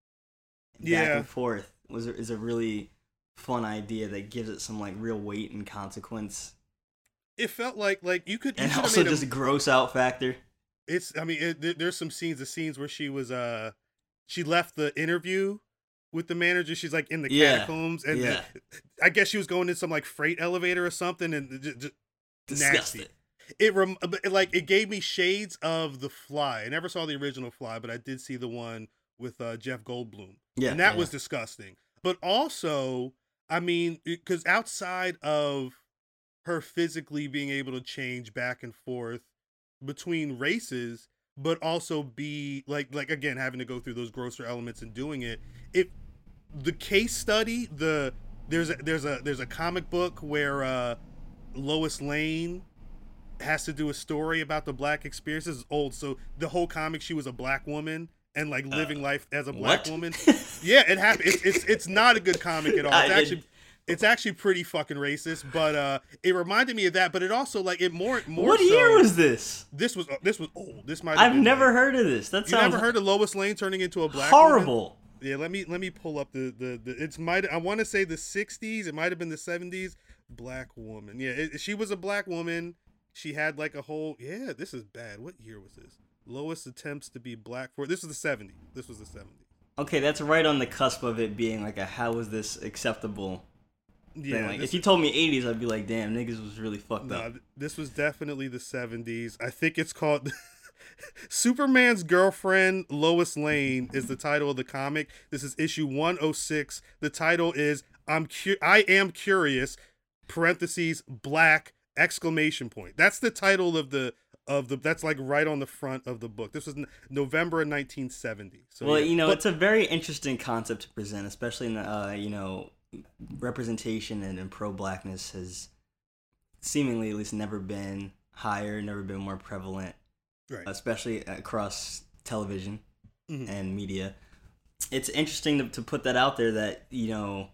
back yeah. and forth was is a really fun idea that gives it some like real weight and consequence. It felt like like you could, you and also just a gross out factor. It's I mean it, there's some scenes, the scenes where she was uh she left the interview with the manager. She's like in the yeah. catacombs, and yeah. I guess she was going in some like freight elevator or something, and just, just disgusting. Nasty. It rem it, like it gave me shades of The Fly. I never saw the original Fly, but I did see the one with uh, Jeff Goldblum. Yeah, and that yeah. was disgusting. But also, I mean, because outside of her physically being able to change back and forth between races, but also be like, like again, having to go through those grosser elements and doing it. It, the case study, the there's a, there's a there's a comic book where uh, Lois Lane has to do a story about the black experiences. It's old, so the whole comic, she was a black woman and like living uh, life as a black what? woman. Yeah, it happened. It's, it's it's not a good comic at all. It's actually it's actually pretty fucking racist. But uh, it reminded me of that. But it also like it more more. What so, year was this? This was this was old. This might. I've been never like, heard of this. That you sounds. never heard of Lois Lane turning into a black horrible. Woman? Yeah, let me let me pull up the the, the it's might I want to say the sixties. It might have been the seventies. Black woman. Yeah, it, she was a black woman. She had like a whole yeah. This is bad. What year was this? Lois attempts to be black for this was the seventies. This was the seventies. Okay, that's right on the cusp of it being like a how is this acceptable Yeah, like, if you told me eighties, I'd be like, damn, niggas was really fucked nah, up. This was definitely the seventies. I think it's called Superman's Girlfriend, Lois Lane is the title of the comic. This is issue one oh six. The title is I'm cu- I am curious, parentheses, black, exclamation point. That's the title of the of the that's like right on the front of the book. This was November of nineteen seventy. So well, yeah. you know, but, it's a very interesting concept to present, especially in uh, you know, representation and, and pro-blackness has seemingly at least never been higher, never been more prevalent, right. especially across television mm-hmm. and media. It's interesting to, to put that out there that, you know,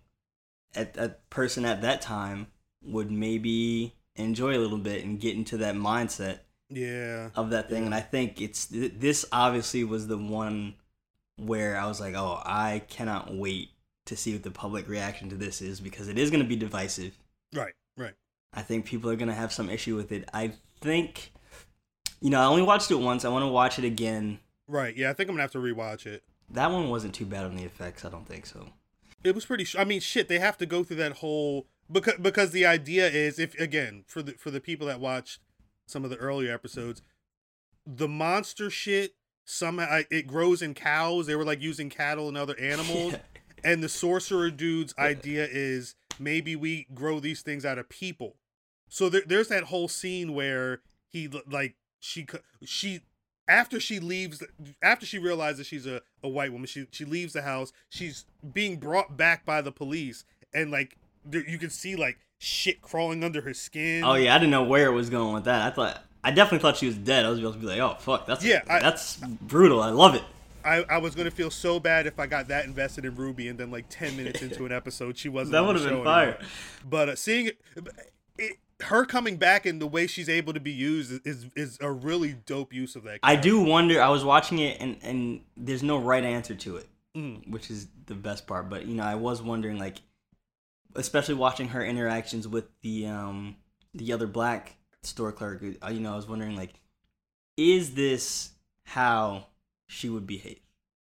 a, a person at that time would maybe enjoy a little bit and get into that mindset yeah. of that thing. Yeah. And I think it's this obviously was the one where I was like, oh, I cannot wait to see what the public reaction to this is, because it is going to be divisive. Right, right. I think people are going to have some issue with it. I think, you know, I only watched it once. I want to watch it again. Right, yeah, I think I'm going to have to rewatch it. That one wasn't too bad on the effects, I don't think so. It was pretty, sh- I mean, shit, they have to go through that whole, because because the idea is, if again, for the for the people that watched some of the earlier episodes, the monster shit, somehow, it grows in cows. They were like using cattle and other animals. Yeah. And the sorcerer dude's idea is maybe we grow these things out of people. So there, there's that whole scene where he like she she after she leaves after she realizes she's a, a white woman, she she leaves the house. She's being brought back by the police, and like there, you can see like shit crawling under her skin. Oh yeah, I didn't know where it was going with that. I thought I definitely thought she was dead. I was supposed to be like, oh fuck, that's yeah, I, that's brutal. I love it. I, I was gonna feel so bad if I got that invested in Ruby, and then like ten minutes into an episode she wasn't. That would have been fire. Anymore. But uh, seeing it, it, her coming back and the way she's able to be used is is, is a really dope use of that character. I do wonder. I was watching it, and and there's no right answer to it, mm. which is the best part. But you know, I was wondering, like, especially watching her interactions with the um the other black store clerk. You know, I was wondering, like, is this how she would behave?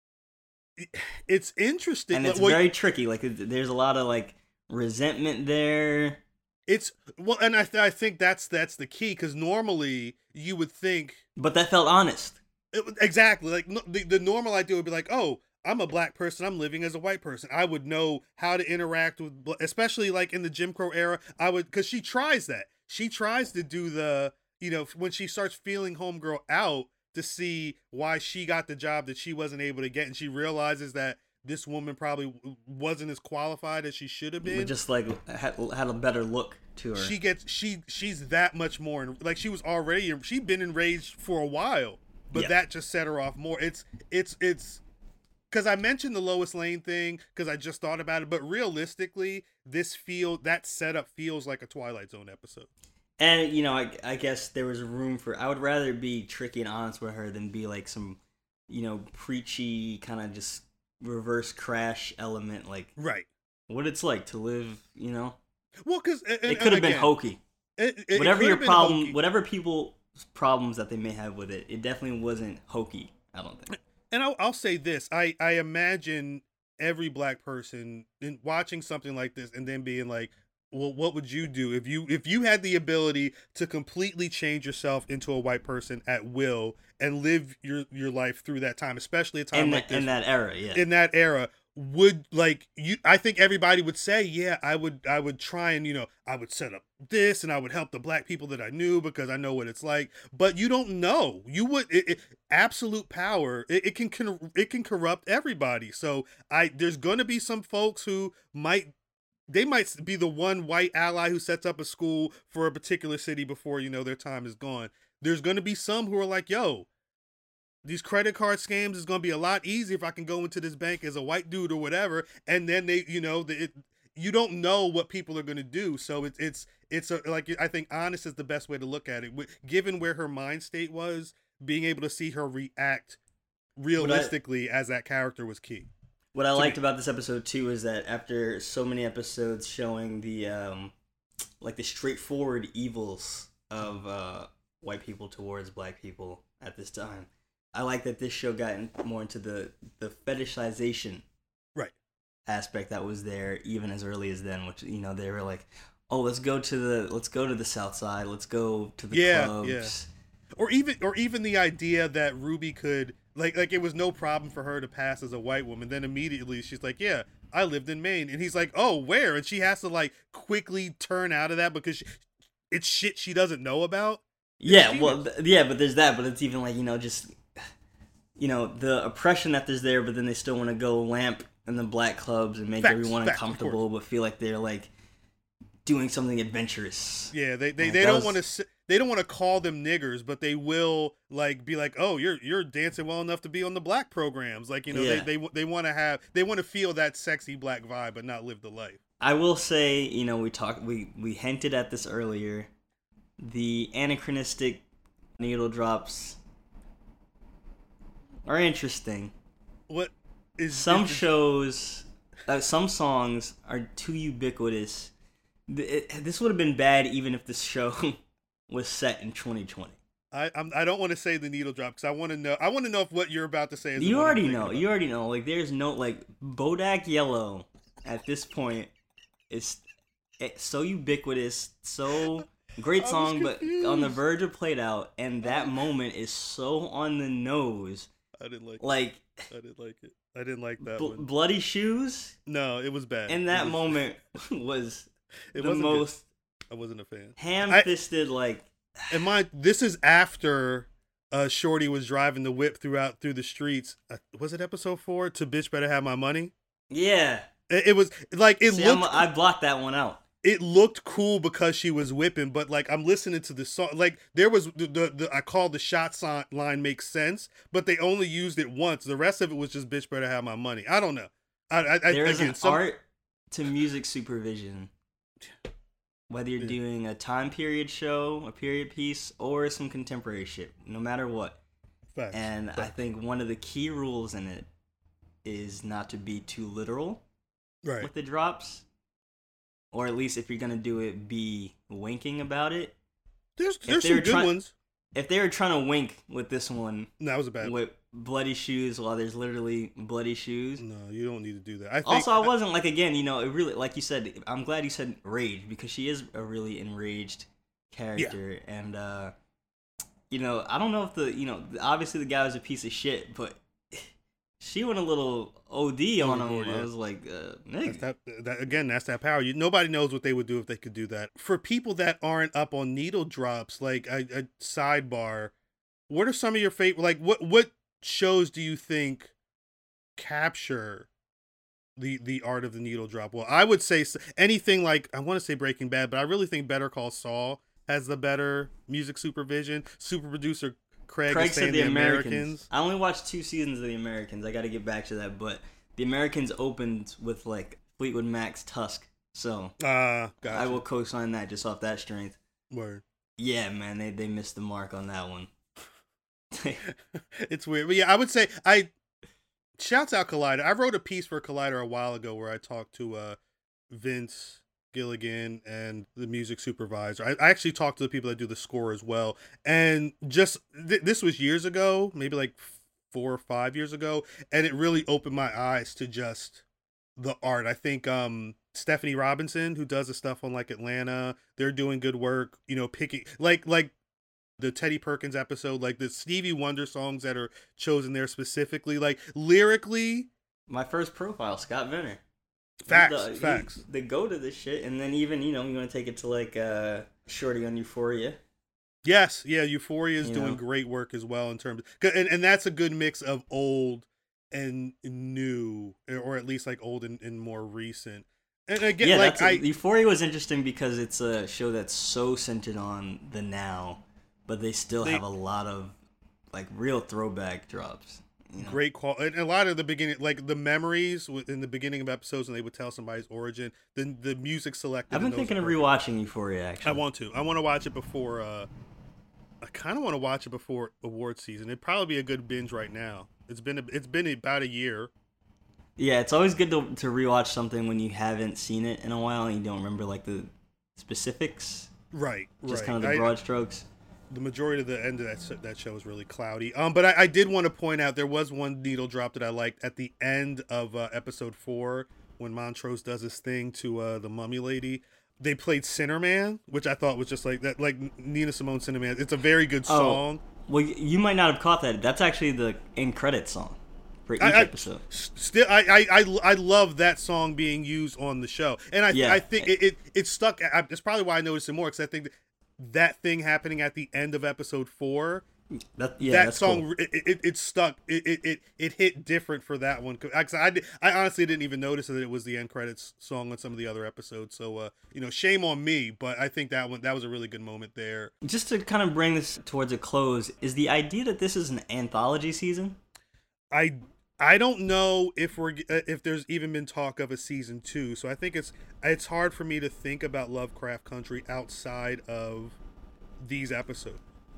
It's interesting, and it's well, very tricky. Like, there's a lot of like resentment there. It's well, and I th- I think that's that's the key, because normally you would think, but that felt honest. It, exactly, like no, the the normal idea would be like, oh, I'm a black person, I'm living as a white person, I would know how to interact with, especially like in the Jim Crow era. I would, because she tries that. She tries to do the, you know, when she starts feeling homegirl out, to see why she got the job that she wasn't able to get, and she realizes that this woman probably wasn't as qualified as she should have been. Just like had, had a better look to her. She gets she she's that much more, like she was already she'd been enraged for a while, but yeah. that just set her off more. It's it's it's because I mentioned the Lois Lane thing because I just thought about it, but realistically, this feel that setup feels like a Twilight Zone episode. And, you know, I, I guess there was room for... I would rather be tricky and honest with her than be like some, you know, preachy kind of just reverse crash element. Like, right. What it's like to live, you know? Well, because... It could have been hokey. It, it, whatever it your problem... hokey. Whatever people's problems that they may have with it, it definitely wasn't hokey, I don't think. And I'll, I'll say this. I, I imagine every black person in watching something like this and then being like, well, what would you do if you if you had the ability to completely change yourself into a white person at will and live your, your life through that time, especially a time in like the, this, in that era, yeah, in that era, would like you? I think everybody would say, yeah, I would I would try and you know I would set up this and I would help the black people that I knew because I know what it's like. But you don't know. You would it, it, absolute power. It, it can it can corrupt everybody. So I there's going to be some folks who might. They might be the one white ally who sets up a school for a particular city before, you know, their time is gone. There's going to be some who are like, yo, these credit card scams is going to be a lot easier if I can go into this bank as a white dude or whatever. And then they, you know, the, it, you don't know what people are going to do. So it's, it's, it's a, like, I think honest is the best way to look at it. Given where her mind state was, being able to see her react realistically I, as that character was key. What I liked about this episode too is that after so many episodes showing the um, like the straightforward evils of uh, white people towards black people at this time, I like that this show got in more into the the fetishization right aspect that was there even as early as then, which, you know, they were like, oh, let's go to the let's go to the South Side, let's go to the yeah, clubs. Yeah. Or even or even the idea that Ruby could like like it was no problem for her to pass as a white woman. Then immediately she's like, yeah, I lived in Maine. And he's like, oh, where? And she has to like quickly turn out of that because she, it's shit she doesn't know about. Yeah, well, th- yeah, but there's that. But it's even like, you know, just, you know, the oppression that there's there, but then they still want to go lamp in the black clubs and make facts, everyone facts, uncomfortable, but feel like they're like doing something adventurous. Yeah, they they, they don't was... want to they don't want to call them niggers, but they will like be like, oh, you're you're dancing well enough to be on the black programs, like, you know, yeah. they they they want to have they want to feel that sexy black vibe, but not live the life. I will say, you know, we talked we we hinted at this earlier. The anachronistic needle drops are interesting. What is some is, shows, uh, some songs are too ubiquitous. It, it, this would have been bad even if this show was set in twenty twenty. I I'm, I don't want to say the needle drop because I want to know. I want to know if what you're about to say is. You already know. About. You already know. Like, there's no like Bodak Yellow at this point is so ubiquitous, so. Great song, but on the verge of played out, and that moment is so on the nose. I didn't like. Like it. I didn't like it. I didn't like that bl- one. Bloody Shoes. No, it was bad. And that was, moment was it the most. Good. I wasn't a fan. Ham-fisted, I, like. And my, this is after uh, Shorty was driving the whip throughout through the streets. Uh, was it episode four? To Bitch Better Have My Money. Yeah. It, it was like it See, looked. I'm, I blocked that one out. It looked cool because she was whipping, but like I'm listening to the song, like there was the, the, the I called the shot sign line makes sense, but they only used it once. The rest of it was just bitch better have my money. I don't know. I, I, There's again, an some... art to music supervision, whether you're yeah. doing a time period show, a period piece, or some contemporary shit. No matter what. Facts. And Facts. I think one of the key rules in it is not to be too literal right. with the drops. Or at least if you're gonna do it, be winking about it. There's there's some good try- ones. If they were trying to wink with this one, no, that was a bad with bloody shoes while there's literally bloody shoes. No, you don't need to do that. I think, also, I wasn't like again, you know, it really like you said. I'm glad you said rage because she is a really enraged character, yeah. and uh, you know, I don't know if the you know obviously the guy was a piece of shit, but. She went a little O D on him. Yeah. I was like, uh, nigga. That's that, that, again, that's that power. You, nobody knows what they would do if they could do that. For people that aren't up on needle drops, like a, a sidebar, what are some of your favorite? Like, what what shows do you think capture the the art of the needle drop? Well, I would say anything like I want to say Breaking Bad, but I really think Better Call Saul has the better music supervision. Super producer. Craig, Craig is said the, the Americans. Americans. I only watched two seasons of the Americans. I got to get back to that, but the Americans opened with like Fleetwood Mac's Tusk, so uh, gotcha. I will co-sign that just off that strength. Word. Yeah, man, they they missed the mark on that one. It's weird, but yeah, I would say I shouts out Collider. I wrote a piece for Collider a while ago where I talked to uh, Vince Gilligan and the music supervisor. I, I actually talked to the people that do the score as well. And just th- this was years ago, maybe like four or five years ago, and it really opened my eyes to just the art. I think um, Stephanie Robinson, who does the stuff on like Atlanta, they're doing good work. You know, picking like like the Teddy Perkins episode, like the Stevie Wonder songs that are chosen there specifically, like lyrically. My first profile, Scott Venner. Facts, the, facts. He, they go to this shit, and then even, you know, you want to take it to, like, uh, Shorty on Euphoria. Yes, yeah, Euphoria is you doing know? great work as well in terms of, and, and that's a good mix of old and new, or at least, like, old and, and more recent. And again, yeah, like, that's a, I... Euphoria was interesting because it's a show that's so centered on the now, but they still they, have a lot of, like, real throwback drops. You know? Great quality, and a lot of the beginning, like the memories in the beginning of episodes, when they would tell somebody's origin. The the music selected. I've been thinking of rewatching Euphoria. Actually, I want to. I want to watch it before. Uh, I kind of want to watch it before award season. It'd probably be a good binge right now. It's been a, it's been about a year. Yeah, it's always good to to rewatch something when you haven't seen it in a while and you don't remember like the specifics. Right. Just right. kind of the I, broad strokes. The majority of the end of that that show is really cloudy. Um, but I, I did want to point out there was one needle drop that I liked at the end of uh, episode four when Montrose does his thing to uh, the mummy lady. They played Sinner Man, which I thought was just like that, like Nina Simone Sinner Man. It's a very good song. Oh, well, you might not have caught that. That's actually the end credits song for each I, I, episode. Still, I, I, I, I love that song being used on the show, and I, yeah. I think it, it, it stuck. I, it's probably why I noticed it more, because I think that, that thing happening at the end of episode four. That, yeah, that that's song cool. it, it, it stuck it, it it it hit different for that one. I, I, I honestly didn't even notice that it was the end credits song on some of the other episodes, so uh you know, shame on me, but I think that one that was a really good moment there. Just to kind of bring this towards a close, is the idea that this is an anthology season? I I don't know if we're if there's even been talk of a season two, so I think it's it's hard for me to think about Lovecraft Country outside of these episodes.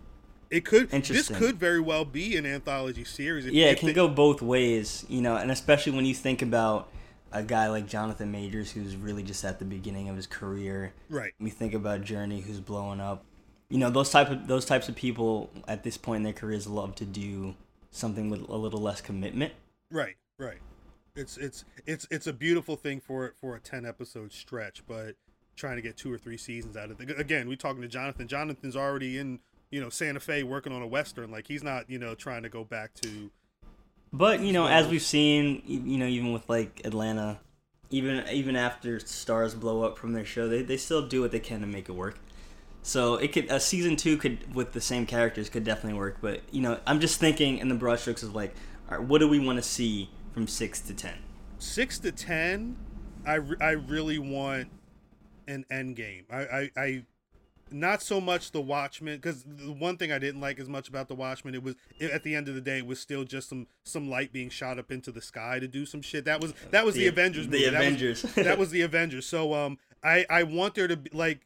It could. This could very well be an anthology series. If, yeah, if it can they, go both ways, you know, and especially when you think about a guy like Jonathan Majors, who's really just at the beginning of his career. Right. We think about Journey, who's blowing up. You know, those type of those types of people at this point in their careers love to do something with a little less commitment. Right. Right. It's it's it's it's a beautiful thing for for a ten episode stretch, but trying to get two or three seasons out of it. Again, we talking to Jonathan. Jonathan's already in, you know, Santa Fe working on a Western. Like, he's not, you know, trying to go back to. But, you know, as we've seen, you know, even with, like, Atlanta, even even after stars blow up from their show, they, they still do what they can to make it work. So it could, a season two could, with the same characters, could definitely work. But, you know, I'm just thinking in the broad strokes of, like, all right, what do we want to see from six to ten? Six to ten, I, re- I really want an end game. I, I, I not so much the Watchmen, because the one thing I didn't like as much about the Watchmen, it was it, at the end of the day, it was still just some some light being shot up into the sky to do some shit. That was that was the, the Avengers movie. The that Avengers. Was, that was the Avengers. So um, I I want there to be like.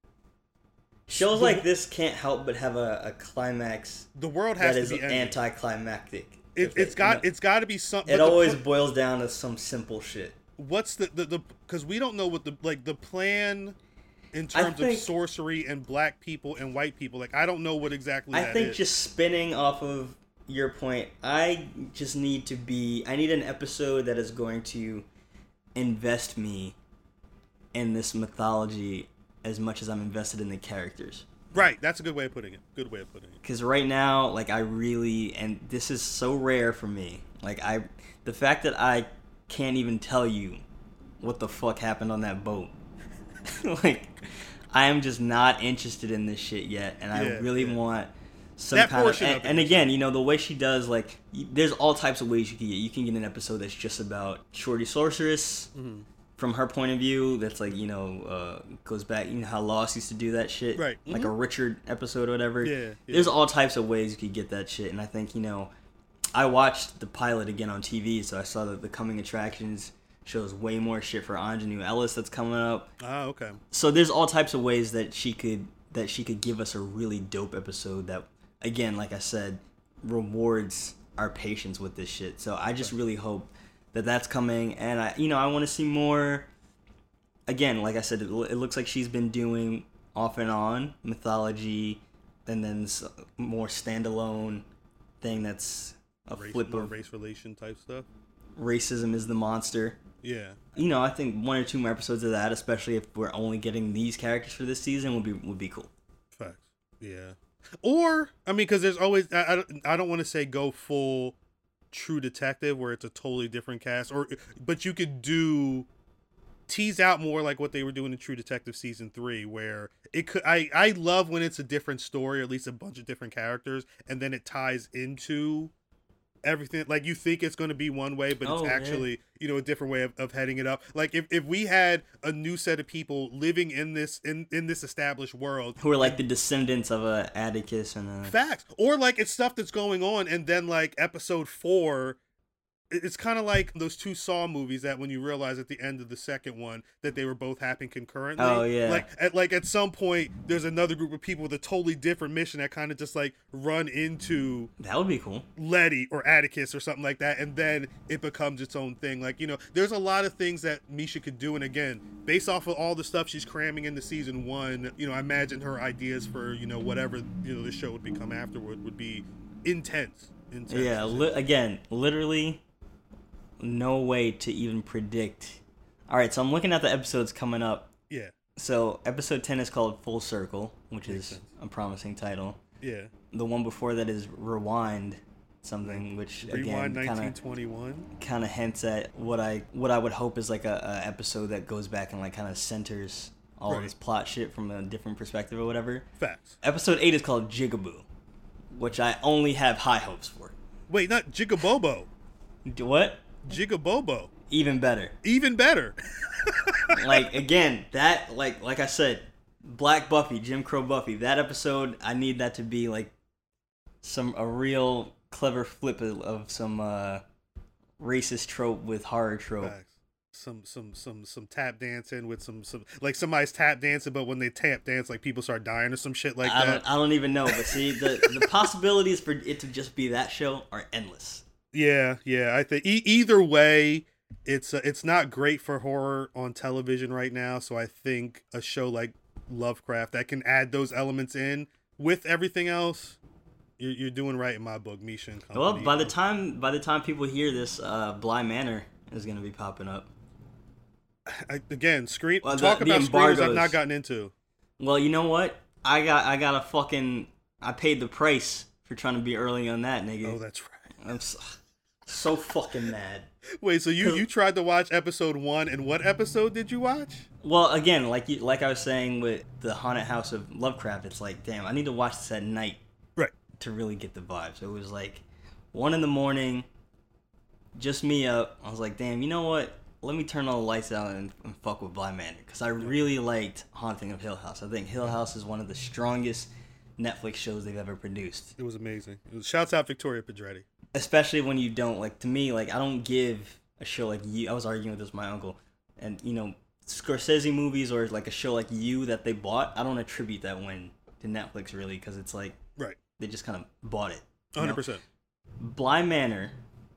Shows the, like this can't help but have a, a climax. The world has that to be is anticlimactic. It, it's got you know, it's got to be something. It always the, boils down to some simple shit. What's the the because we don't know what the like the plan in terms think, of sorcery and black people and white people. Like, I don't know what exactly. I that think is. Just spinning off of your point, I just need to be. I need an episode that is going to invest me in this mythology as much as I'm invested in the characters. Right, that's a good way of putting it. Good way of putting it. Because right now, like, I really, and this is so rare for me. Like, I, the fact that I can't even tell you what the fuck happened on that boat. Like, I am just not interested in this shit yet, and I yeah, really yeah. want some that kind of. And, of and again, you know, the way she does, like, there's all types of ways you can get. You can get an episode that's just about Shorty Sorceress. Mm-hmm. From her point of view, that's like, you know, uh, goes back, you know how Lost used to do that shit? Right. Like mm-hmm. a Richard episode or whatever. Yeah, yeah. There's all types of ways you could get that shit. And I think, you know, I watched the pilot again on T V, so I saw that the Coming Attractions shows way more shit for Anjanou Ellis that's coming up. Ah, okay. So there's all types of ways that she could that she could give us a really dope episode that, again, like I said, rewards our patience with this shit. So I just really hope that that's coming, and I, you know, I want to see more. Again, like I said, it, it looks like she's been doing off and on mythology, and then more standalone thing that's a race, flip of race relation type stuff. Racism is the monster. Yeah. You know, I think one or two more episodes of that, especially if we're only getting these characters for this season, would be would be cool. Facts. Yeah. Or I mean, because there's always I, I don't, I don't want to say go full True Detective where it's a totally different cast, or but you could do tease out more like what they were doing in True Detective season three, where it could I I love when it's a different story, or at least a bunch of different characters, and then it ties into everything. Like, you think it's going to be one way, but it's oh, actually man. you know a different way of, of heading it up. Like if, if we had a new set of people living in this in, in this established world who are like the descendants of a Atticus and a facts, or like it's stuff that's going on, and then like episode four, it's kind of like those two Saw movies that when you realize at the end of the second one that they were both happening concurrently. Oh yeah. Like at like at some point there's another group of people with a totally different mission that kind of just like run into that would be cool. Letty or Atticus or something like that, and then it becomes its own thing. Like, you know, there's a lot of things that Misha could do, and again, based off of all the stuff she's cramming into season one, you know, I imagine her ideas for, you know, whatever, you know, the show would become afterward would be intense. Intense. Yeah, li- again, literally no way to even predict All right, so I'm looking at the episodes coming up. Yeah. So episode ten is called Full Circle, which Makes is sense. a promising title. Yeah. The one before that is Rewind, something which Rewind again nineteen twenty-one. kind of hints at what I what I would hope is like a, a episode that goes back and like kind of centers all Right. of this plot shit from a different perspective or whatever. Facts. Episode eight is called Jigaboo, which I only have high hopes for. Wait, not Jigabobo. What? Jigabobo. Even better. Even better. Like again, that like like I said, Black Buffy, Jim Crow Buffy. That episode, I need that to be like some a real clever flip of, of some uh, racist trope with horror trope. Facts. Some some some some tap dancing with some some like somebody's tap dancing, but when they tap dance, like people start dying or some shit like I that. don't I don't even know, but see the the possibilities for it to just be that show are endless. Yeah, yeah. I think e- either way, it's uh, it's not great for horror on television right now. So I think a show like Lovecraft that can add those elements in with everything else, you're, you're doing right in my book, Misha and Company. Well, by the time by the time people hear this, uh, Bly Manor is gonna be popping up. I, again, screen Well, the- talk the about screeners I've embargoes. not gotten into. Well, you know what? I got I got a fucking I paid the price for trying to be early on that, nigga. Oh, that's right. I'm so, so fucking mad. Wait, so you you tried to watch episode one, and what episode did you watch? Well, again, like you, like I was saying with the Haunted House of Lovecraft, it's like, damn, I need to watch this at night Right. to really get the vibe. So it was like one in the morning, just me up. I was like, damn, you know what? Let me turn all the lights out and, and fuck with Bly Manor, because I really liked Haunting of Hill House. I think Hill House is one of the strongest Netflix shows they've ever produced. It was amazing. It was, shouts out Victoria Pedretti. Especially when you don't, like, to me, like, I don't give a show like You. I was arguing with this with my uncle, and, you know, Scorsese movies or, like, a show like You that they bought, I don't attribute that win to Netflix, really, because it's like, Right. they just kind of bought it. you one hundred know? percent. Bly Manor,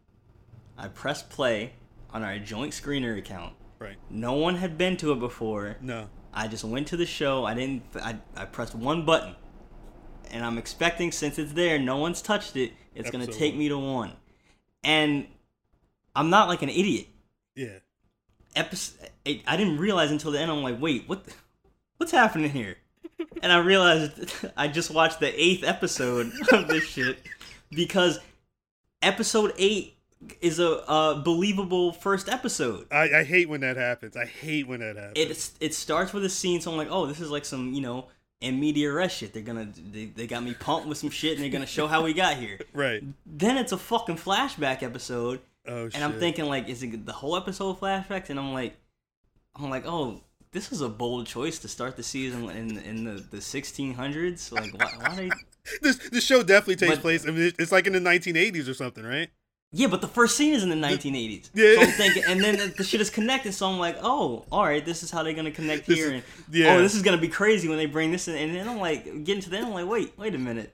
I pressed play on our joint screener account. Right. No one had been to it before. No. I just went to the show. I didn't. I, I pressed one button, and I'm expecting, since it's there, no one's touched it. It's gonna Episode take one. me to one, and I'm not like an idiot. Yeah. Episode. I didn't realize until the end. I'm like, wait, what? What's happening here? And I realized I just watched the eighth episode of this shit, because episode eight is a uh, believable first episode. I, I hate when that happens. I hate when that happens. It it starts with a scene, so I'm like, oh, this is like some, you know, in media res shit. They're gonna they, they got me pumped with some shit, and they're gonna show how we got here. Right. Then it's a fucking flashback episode, Oh and shit. I'm thinking like, is it the whole episode flashbacks? And I'm like, I'm like, oh, this is a bold choice to start the season in in the, the sixteen hundreds. Like, why? why they... this this show definitely takes But- place. I mean, it's like in the nineteen eighties or something, right? Yeah, but the first scene is in the nineteen eighties. Yeah. So I'm thinking, and then the, the shit is connected. So I'm like, oh, all right, this is how they're gonna connect This here. is- And yeah. oh, this is gonna be crazy when they bring this in. And then I'm like, getting to the end, I'm like, wait, wait a minute.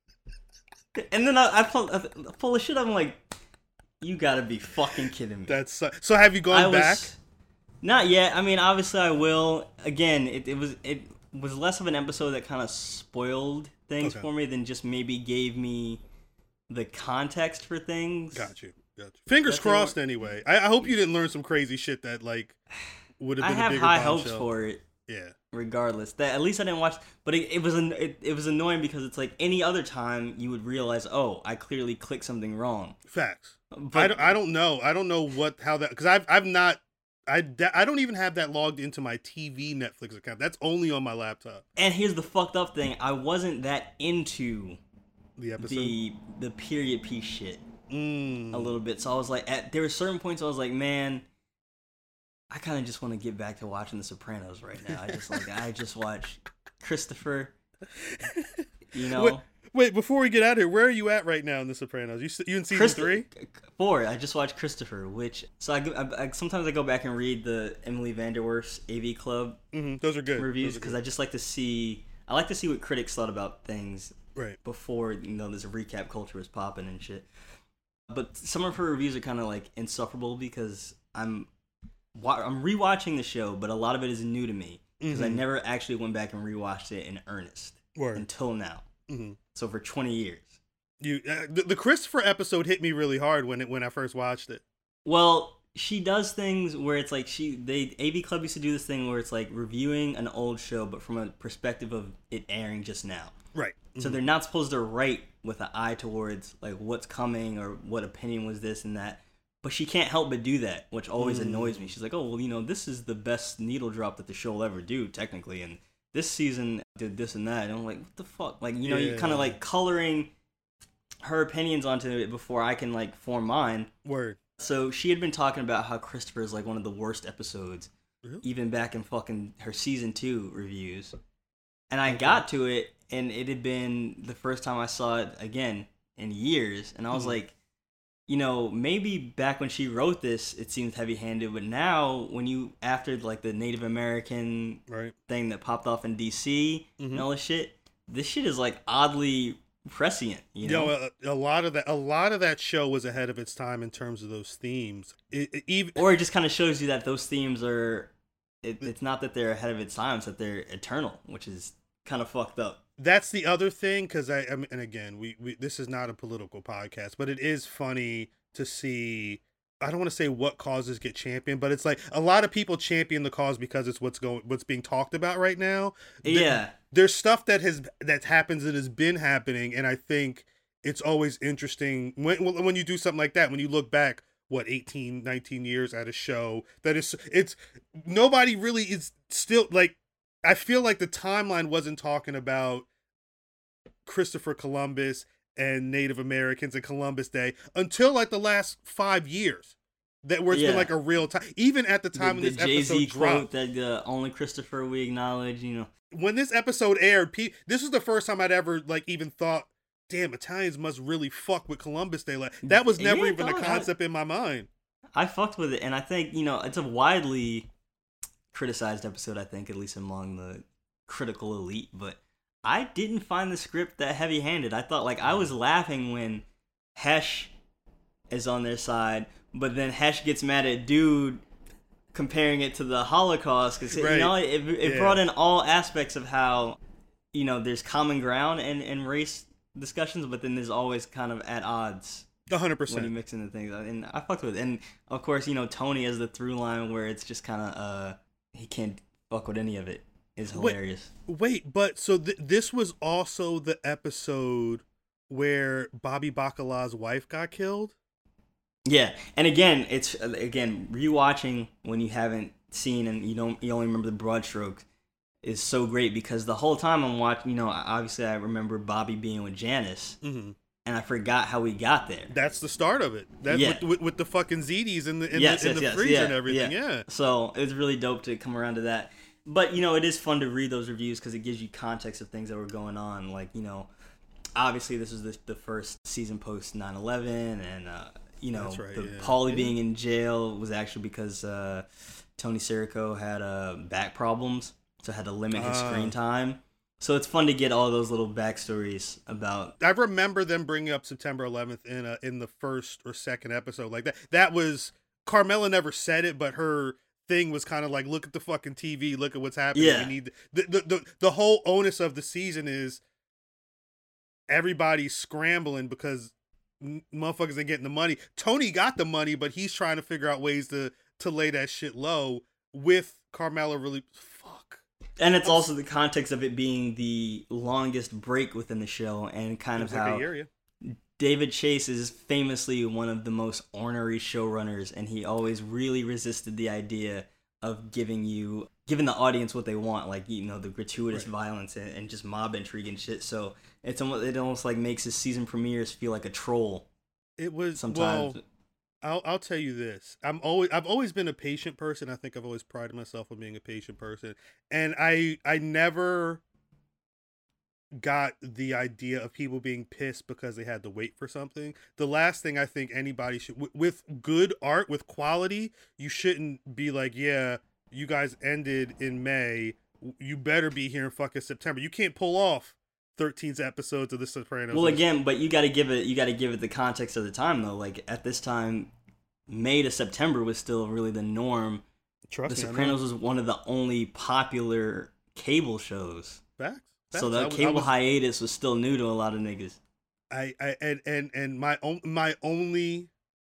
And then I, I pull, I pull the shit up. I'm like, you gotta be fucking kidding me. That's so, so. Have you gone I was, back? Not yet. I mean, obviously I will. Again, it, it was it was less of an episode that kind of spoiled things Okay. for me than just maybe gave me the context for things. Got you. Got you. Fingers That's the crossed. Anyway, I, I hope you didn't learn some crazy shit that like would have I been a have bigger high hopes bombshell. for it. Yeah. Regardless, that at least I didn't watch. But it, it was an, it, it was annoying because it's like any other time you would realize, oh, I clearly clicked something wrong. Facts. But I don't, I don't know. I don't know what how that because I've I've not I I don't even have that logged into my T V Netflix account. That's only on my laptop. and here's the fucked up thing: I wasn't that into The episode. the the period piece shit Mm. a little bit. So I was like, at there were certain points I was like, man, I kind of just want to get back to watching The Sopranos right now. I just like I just watch Christopher. You know. Wait, wait, before we get out of here, where are you at right now in The Sopranos? You s- you in season Christ- three? Four. I just watched Christopher, which so I, I, I sometimes I go back and read the Emily Vanderwerf's A V Club Mm-hmm. Those are good. reviews Those are because good. I just like to see I like to see what critics thought about things Right. before, you know, this recap culture was popping and shit. But some of her reviews are kind of like insufferable because I'm wa- I'm rewatching the show, but a lot of it is new to me because I Mhm. never actually went back and rewatched it in earnest Word. until now. Mm-hmm. So for twenty years. You uh, the, the Christopher episode hit me really hard when it when I first watched it. Well, she does things where it's like she they A V Club used to do this thing where it's like reviewing an old show, but from a perspective of it airing just now. Right. Mm-hmm. So they're not supposed to write with an eye towards like what's coming or what opinion was this and that. But she can't help but do that, which always mm. annoys me. She's like, oh, well, you know, this is the best needle drop that the show will ever do, technically. And this season did this and that. And I'm like, what the fuck? Like, you know, yeah. you're kind of like coloring her opinions onto it before I can like form mine. Word. So she had been talking about how Christopher is like one of the worst episodes, really? Even back in fucking her season two reviews. And I okay. got to it, and it had been the first time I saw it again in years. And I was mm-hmm. like, you know, maybe back when she wrote this, it seemed heavy-handed, but now when you, after like the Native American right. thing that popped off in D C mm-hmm. and all this shit, this shit is like oddly prescient, you know. Yo, a, a lot of that, a lot of that show was ahead of its time in terms of those themes. It, it, even, or it just kind of shows you that those themes are, it, it's not that they're ahead of its time, it's that they're eternal, which is kind of fucked up. That's the other thing, because I, I mean, and again, we, we this is not a political podcast, but it is funny to see. I don't want to say what causes get championed, but it's like a lot of people champion the cause because it's what's going, what's being talked about right now. Yeah, there, there's stuff that has that happens that has been happening, and I think it's always interesting when when you do something like that. When you look back, what eighteen, nineteen years at a show that is, it's nobody really is still like. I feel like the timeline wasn't talking about Christopher Columbus and Native Americans and Columbus Day until like the last five years. That where it's yeah. been like a real time. Even at the time the, when the this Jay-Z episode dropped, quote that the only Christopher we acknowledge, you know. When this episode aired, this was the first time I'd ever like even thought, damn, Italians must really fuck with Columbus Day. Like that was never yeah, even a concept I, in my mind. I fucked with it, and I think, you know, it's a widely criticized episode, I think, at least among the critical elite, but I didn't find the script that heavy-handed. I thought, like, I was laughing when Hesh is on their side, but then Hesh gets mad at Dude comparing it to the Holocaust, because, right. you know, it, it yeah. brought in all aspects of how, you know, there's common ground in, in race discussions, but then there's always kind of at odds. one hundred percent. When you mix in the things. And I fucked with it. And, of course, you know, Tony has the through line where it's just kind of, uh, he can't fuck with any of it. Is hilarious. Wait, wait, but so th- this was also the episode where Bobby Bacala's wife got killed? Yeah, and again, it's again rewatching when you haven't seen and you don't you only remember the broad strokes is so great because the whole time I'm watching, you know, obviously I remember Bobby being with Janice. Mm-hmm. And I forgot how we got there. That's the start of it. That yeah. with, with, with the fucking ziti's in the in yes, the, in yes, the yes, freezer yeah, and everything. Yeah. yeah. So it was really dope to come around to that. But you know, it is fun to read those reviews because it gives you context of things that were going on. Like, you know, obviously this was the, the first season post nine eleven, and uh, you know, right, the yeah. Paulie yeah. being in jail was actually because uh, Tony Sirico had uh, back problems, so had to limit his uh. screen time. So it's fun to get all those little backstories about. I remember them bringing up September eleventh in a, in the first or second episode like that. That was Carmela never said it, but her thing was kind of like, look at the fucking T V, look at what's happening. Yeah. We need the, the the the whole onus of the season is everybody's scrambling because motherfuckers ain't getting the money. Tony got the money, but he's trying to figure out ways to to lay that shit low with Carmela really. And it's also the context of it being the longest break within the show and kind of how like a year, yeah. David Chase is famously one of the most ornery showrunners, and he always really resisted the idea of giving you, giving the audience what they want, like, you know, the gratuitous right. violence and, and just mob intrigue and shit. So it's almost, it almost like makes his season premieres feel like a troll. It was sometimes. Well, I'll I'll tell you this. I'm always I've always been a patient person. I think I've always prided myself on being a patient person. And I I never got the idea of people being pissed because they had to wait for something. The last thing I think anybody should with, with good art, with quality, you shouldn't be like, yeah, you guys ended in May. You better be here in fucking September. You can't pull off thirteen episodes of The Sopranos. Well, again, but you got to give it. You got to give it the context of the time, though. Like at this time, May to September was still really the norm. Trust The me, Sopranos was one of the only popular cable shows. Facts. Facts. So the was, cable was, hiatus was still new to a lot of niggas. I, I and and and my own my only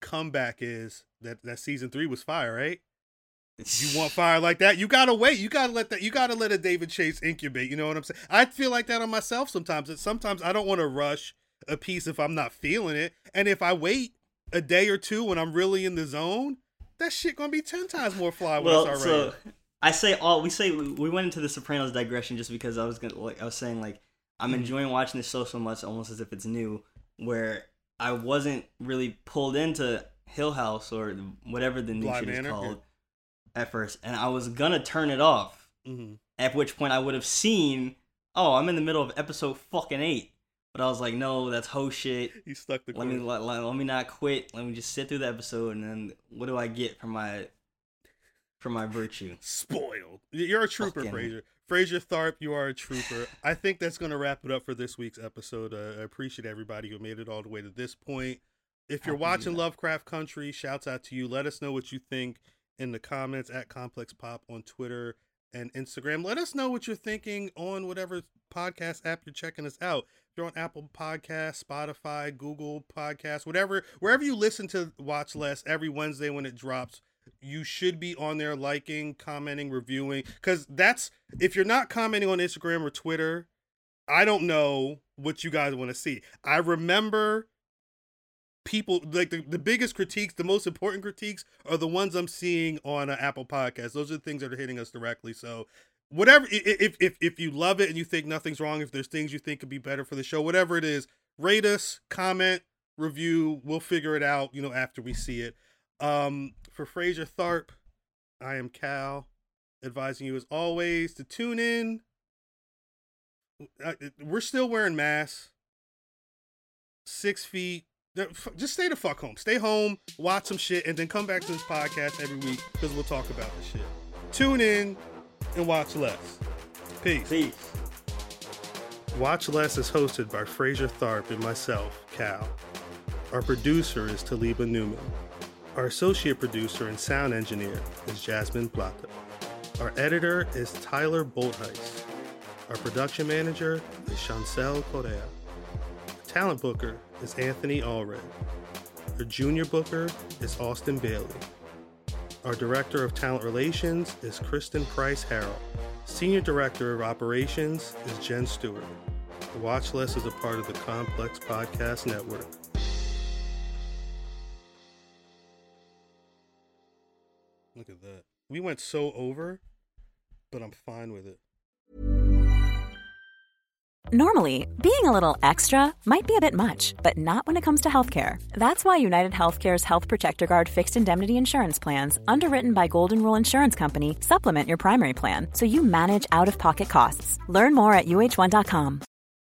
comeback is that that season three was fire, right? You want fire like that? You gotta wait. You gotta let that. You gotta let a David Chase incubate. You know what I'm saying? I feel like that on myself sometimes. That sometimes I don't want to rush a piece if I'm not feeling it, and if I wait a day or two when I'm really in the zone, that shit gonna be ten times more fly when well, it's already. So I say all we say we went into the Sopranos digression just because I was gonna like I was saying like I'm enjoying watching this show so much, almost as if it's new, where I wasn't really pulled into Hill House or whatever the new Bly shit Manor, is called. yeah. At first, and I was gonna turn it off. Mm-hmm. At which point I would have seen, oh, I'm in the middle of episode fucking eight. But I was like, no, that's ho shit. You stuck the. Let me let, let, let me not quit. Let me just sit through the episode, and then what do I get from my from my virtue? Spoiled. You're a trooper, fucking Fraser. Fraser Tharp, you are a trooper. I think that's gonna wrap it up for this week's episode. Uh, I appreciate everybody who made it all the way to this point. If you're watching Lovecraft Country, shouts out to you. Let us know what you think in the comments at Complex Pop on Twitter and Instagram. Let us know what you're thinking on whatever podcast app you're checking us out. If you're on Apple Podcasts, Spotify, Google Podcasts, whatever, wherever you listen to Watch Less every Wednesday when it drops, you should be on there liking, commenting, reviewing. Because that's, if you're not commenting on Instagram or Twitter, I don't know what you guys want to see. I remember people like the, the biggest critiques, the most important critiques are the ones I'm seeing on uh, Apple Podcasts. Those are the things that are hitting us directly. So whatever, if, if, if you love it and you think nothing's wrong, if there's things you think could be better for the show, whatever it is, rate us, comment, review. We'll figure it out, you know, after we see it. Um, for Fraser Tharp, I am Cal, advising you as always to tune in. We're still wearing masks, six feet. Just stay the fuck home. Stay home, watch some shit, and then come back to this podcast every week because we'll talk about this shit. Tune in and watch less. Peace. Peace. Watch Less is hosted by Fraser Tharp and myself, Cal. Our producer is Taliba Newman. Our associate producer and sound engineer is Jasmine Plata. Our editor is Tyler Boltheis. Our production manager is Chancel Correa. Talent booker is Anthony Allred. Our junior booker is Austin Bailey. Our director of talent relations is Kristen Price Harrell. Senior director of operations is Jen Stewart. Watch Less is a part of the Complex Podcast Network. Look at that. We went so over, but I'm fine with it. Normally, being a little extra might be a bit much, but not when it comes to healthcare. That's why United Healthcare's Health Protector Guard fixed indemnity insurance plans, underwritten by Golden Rule Insurance Company, supplement your primary plan so you manage out-of-pocket costs. Learn more at U H one dot com.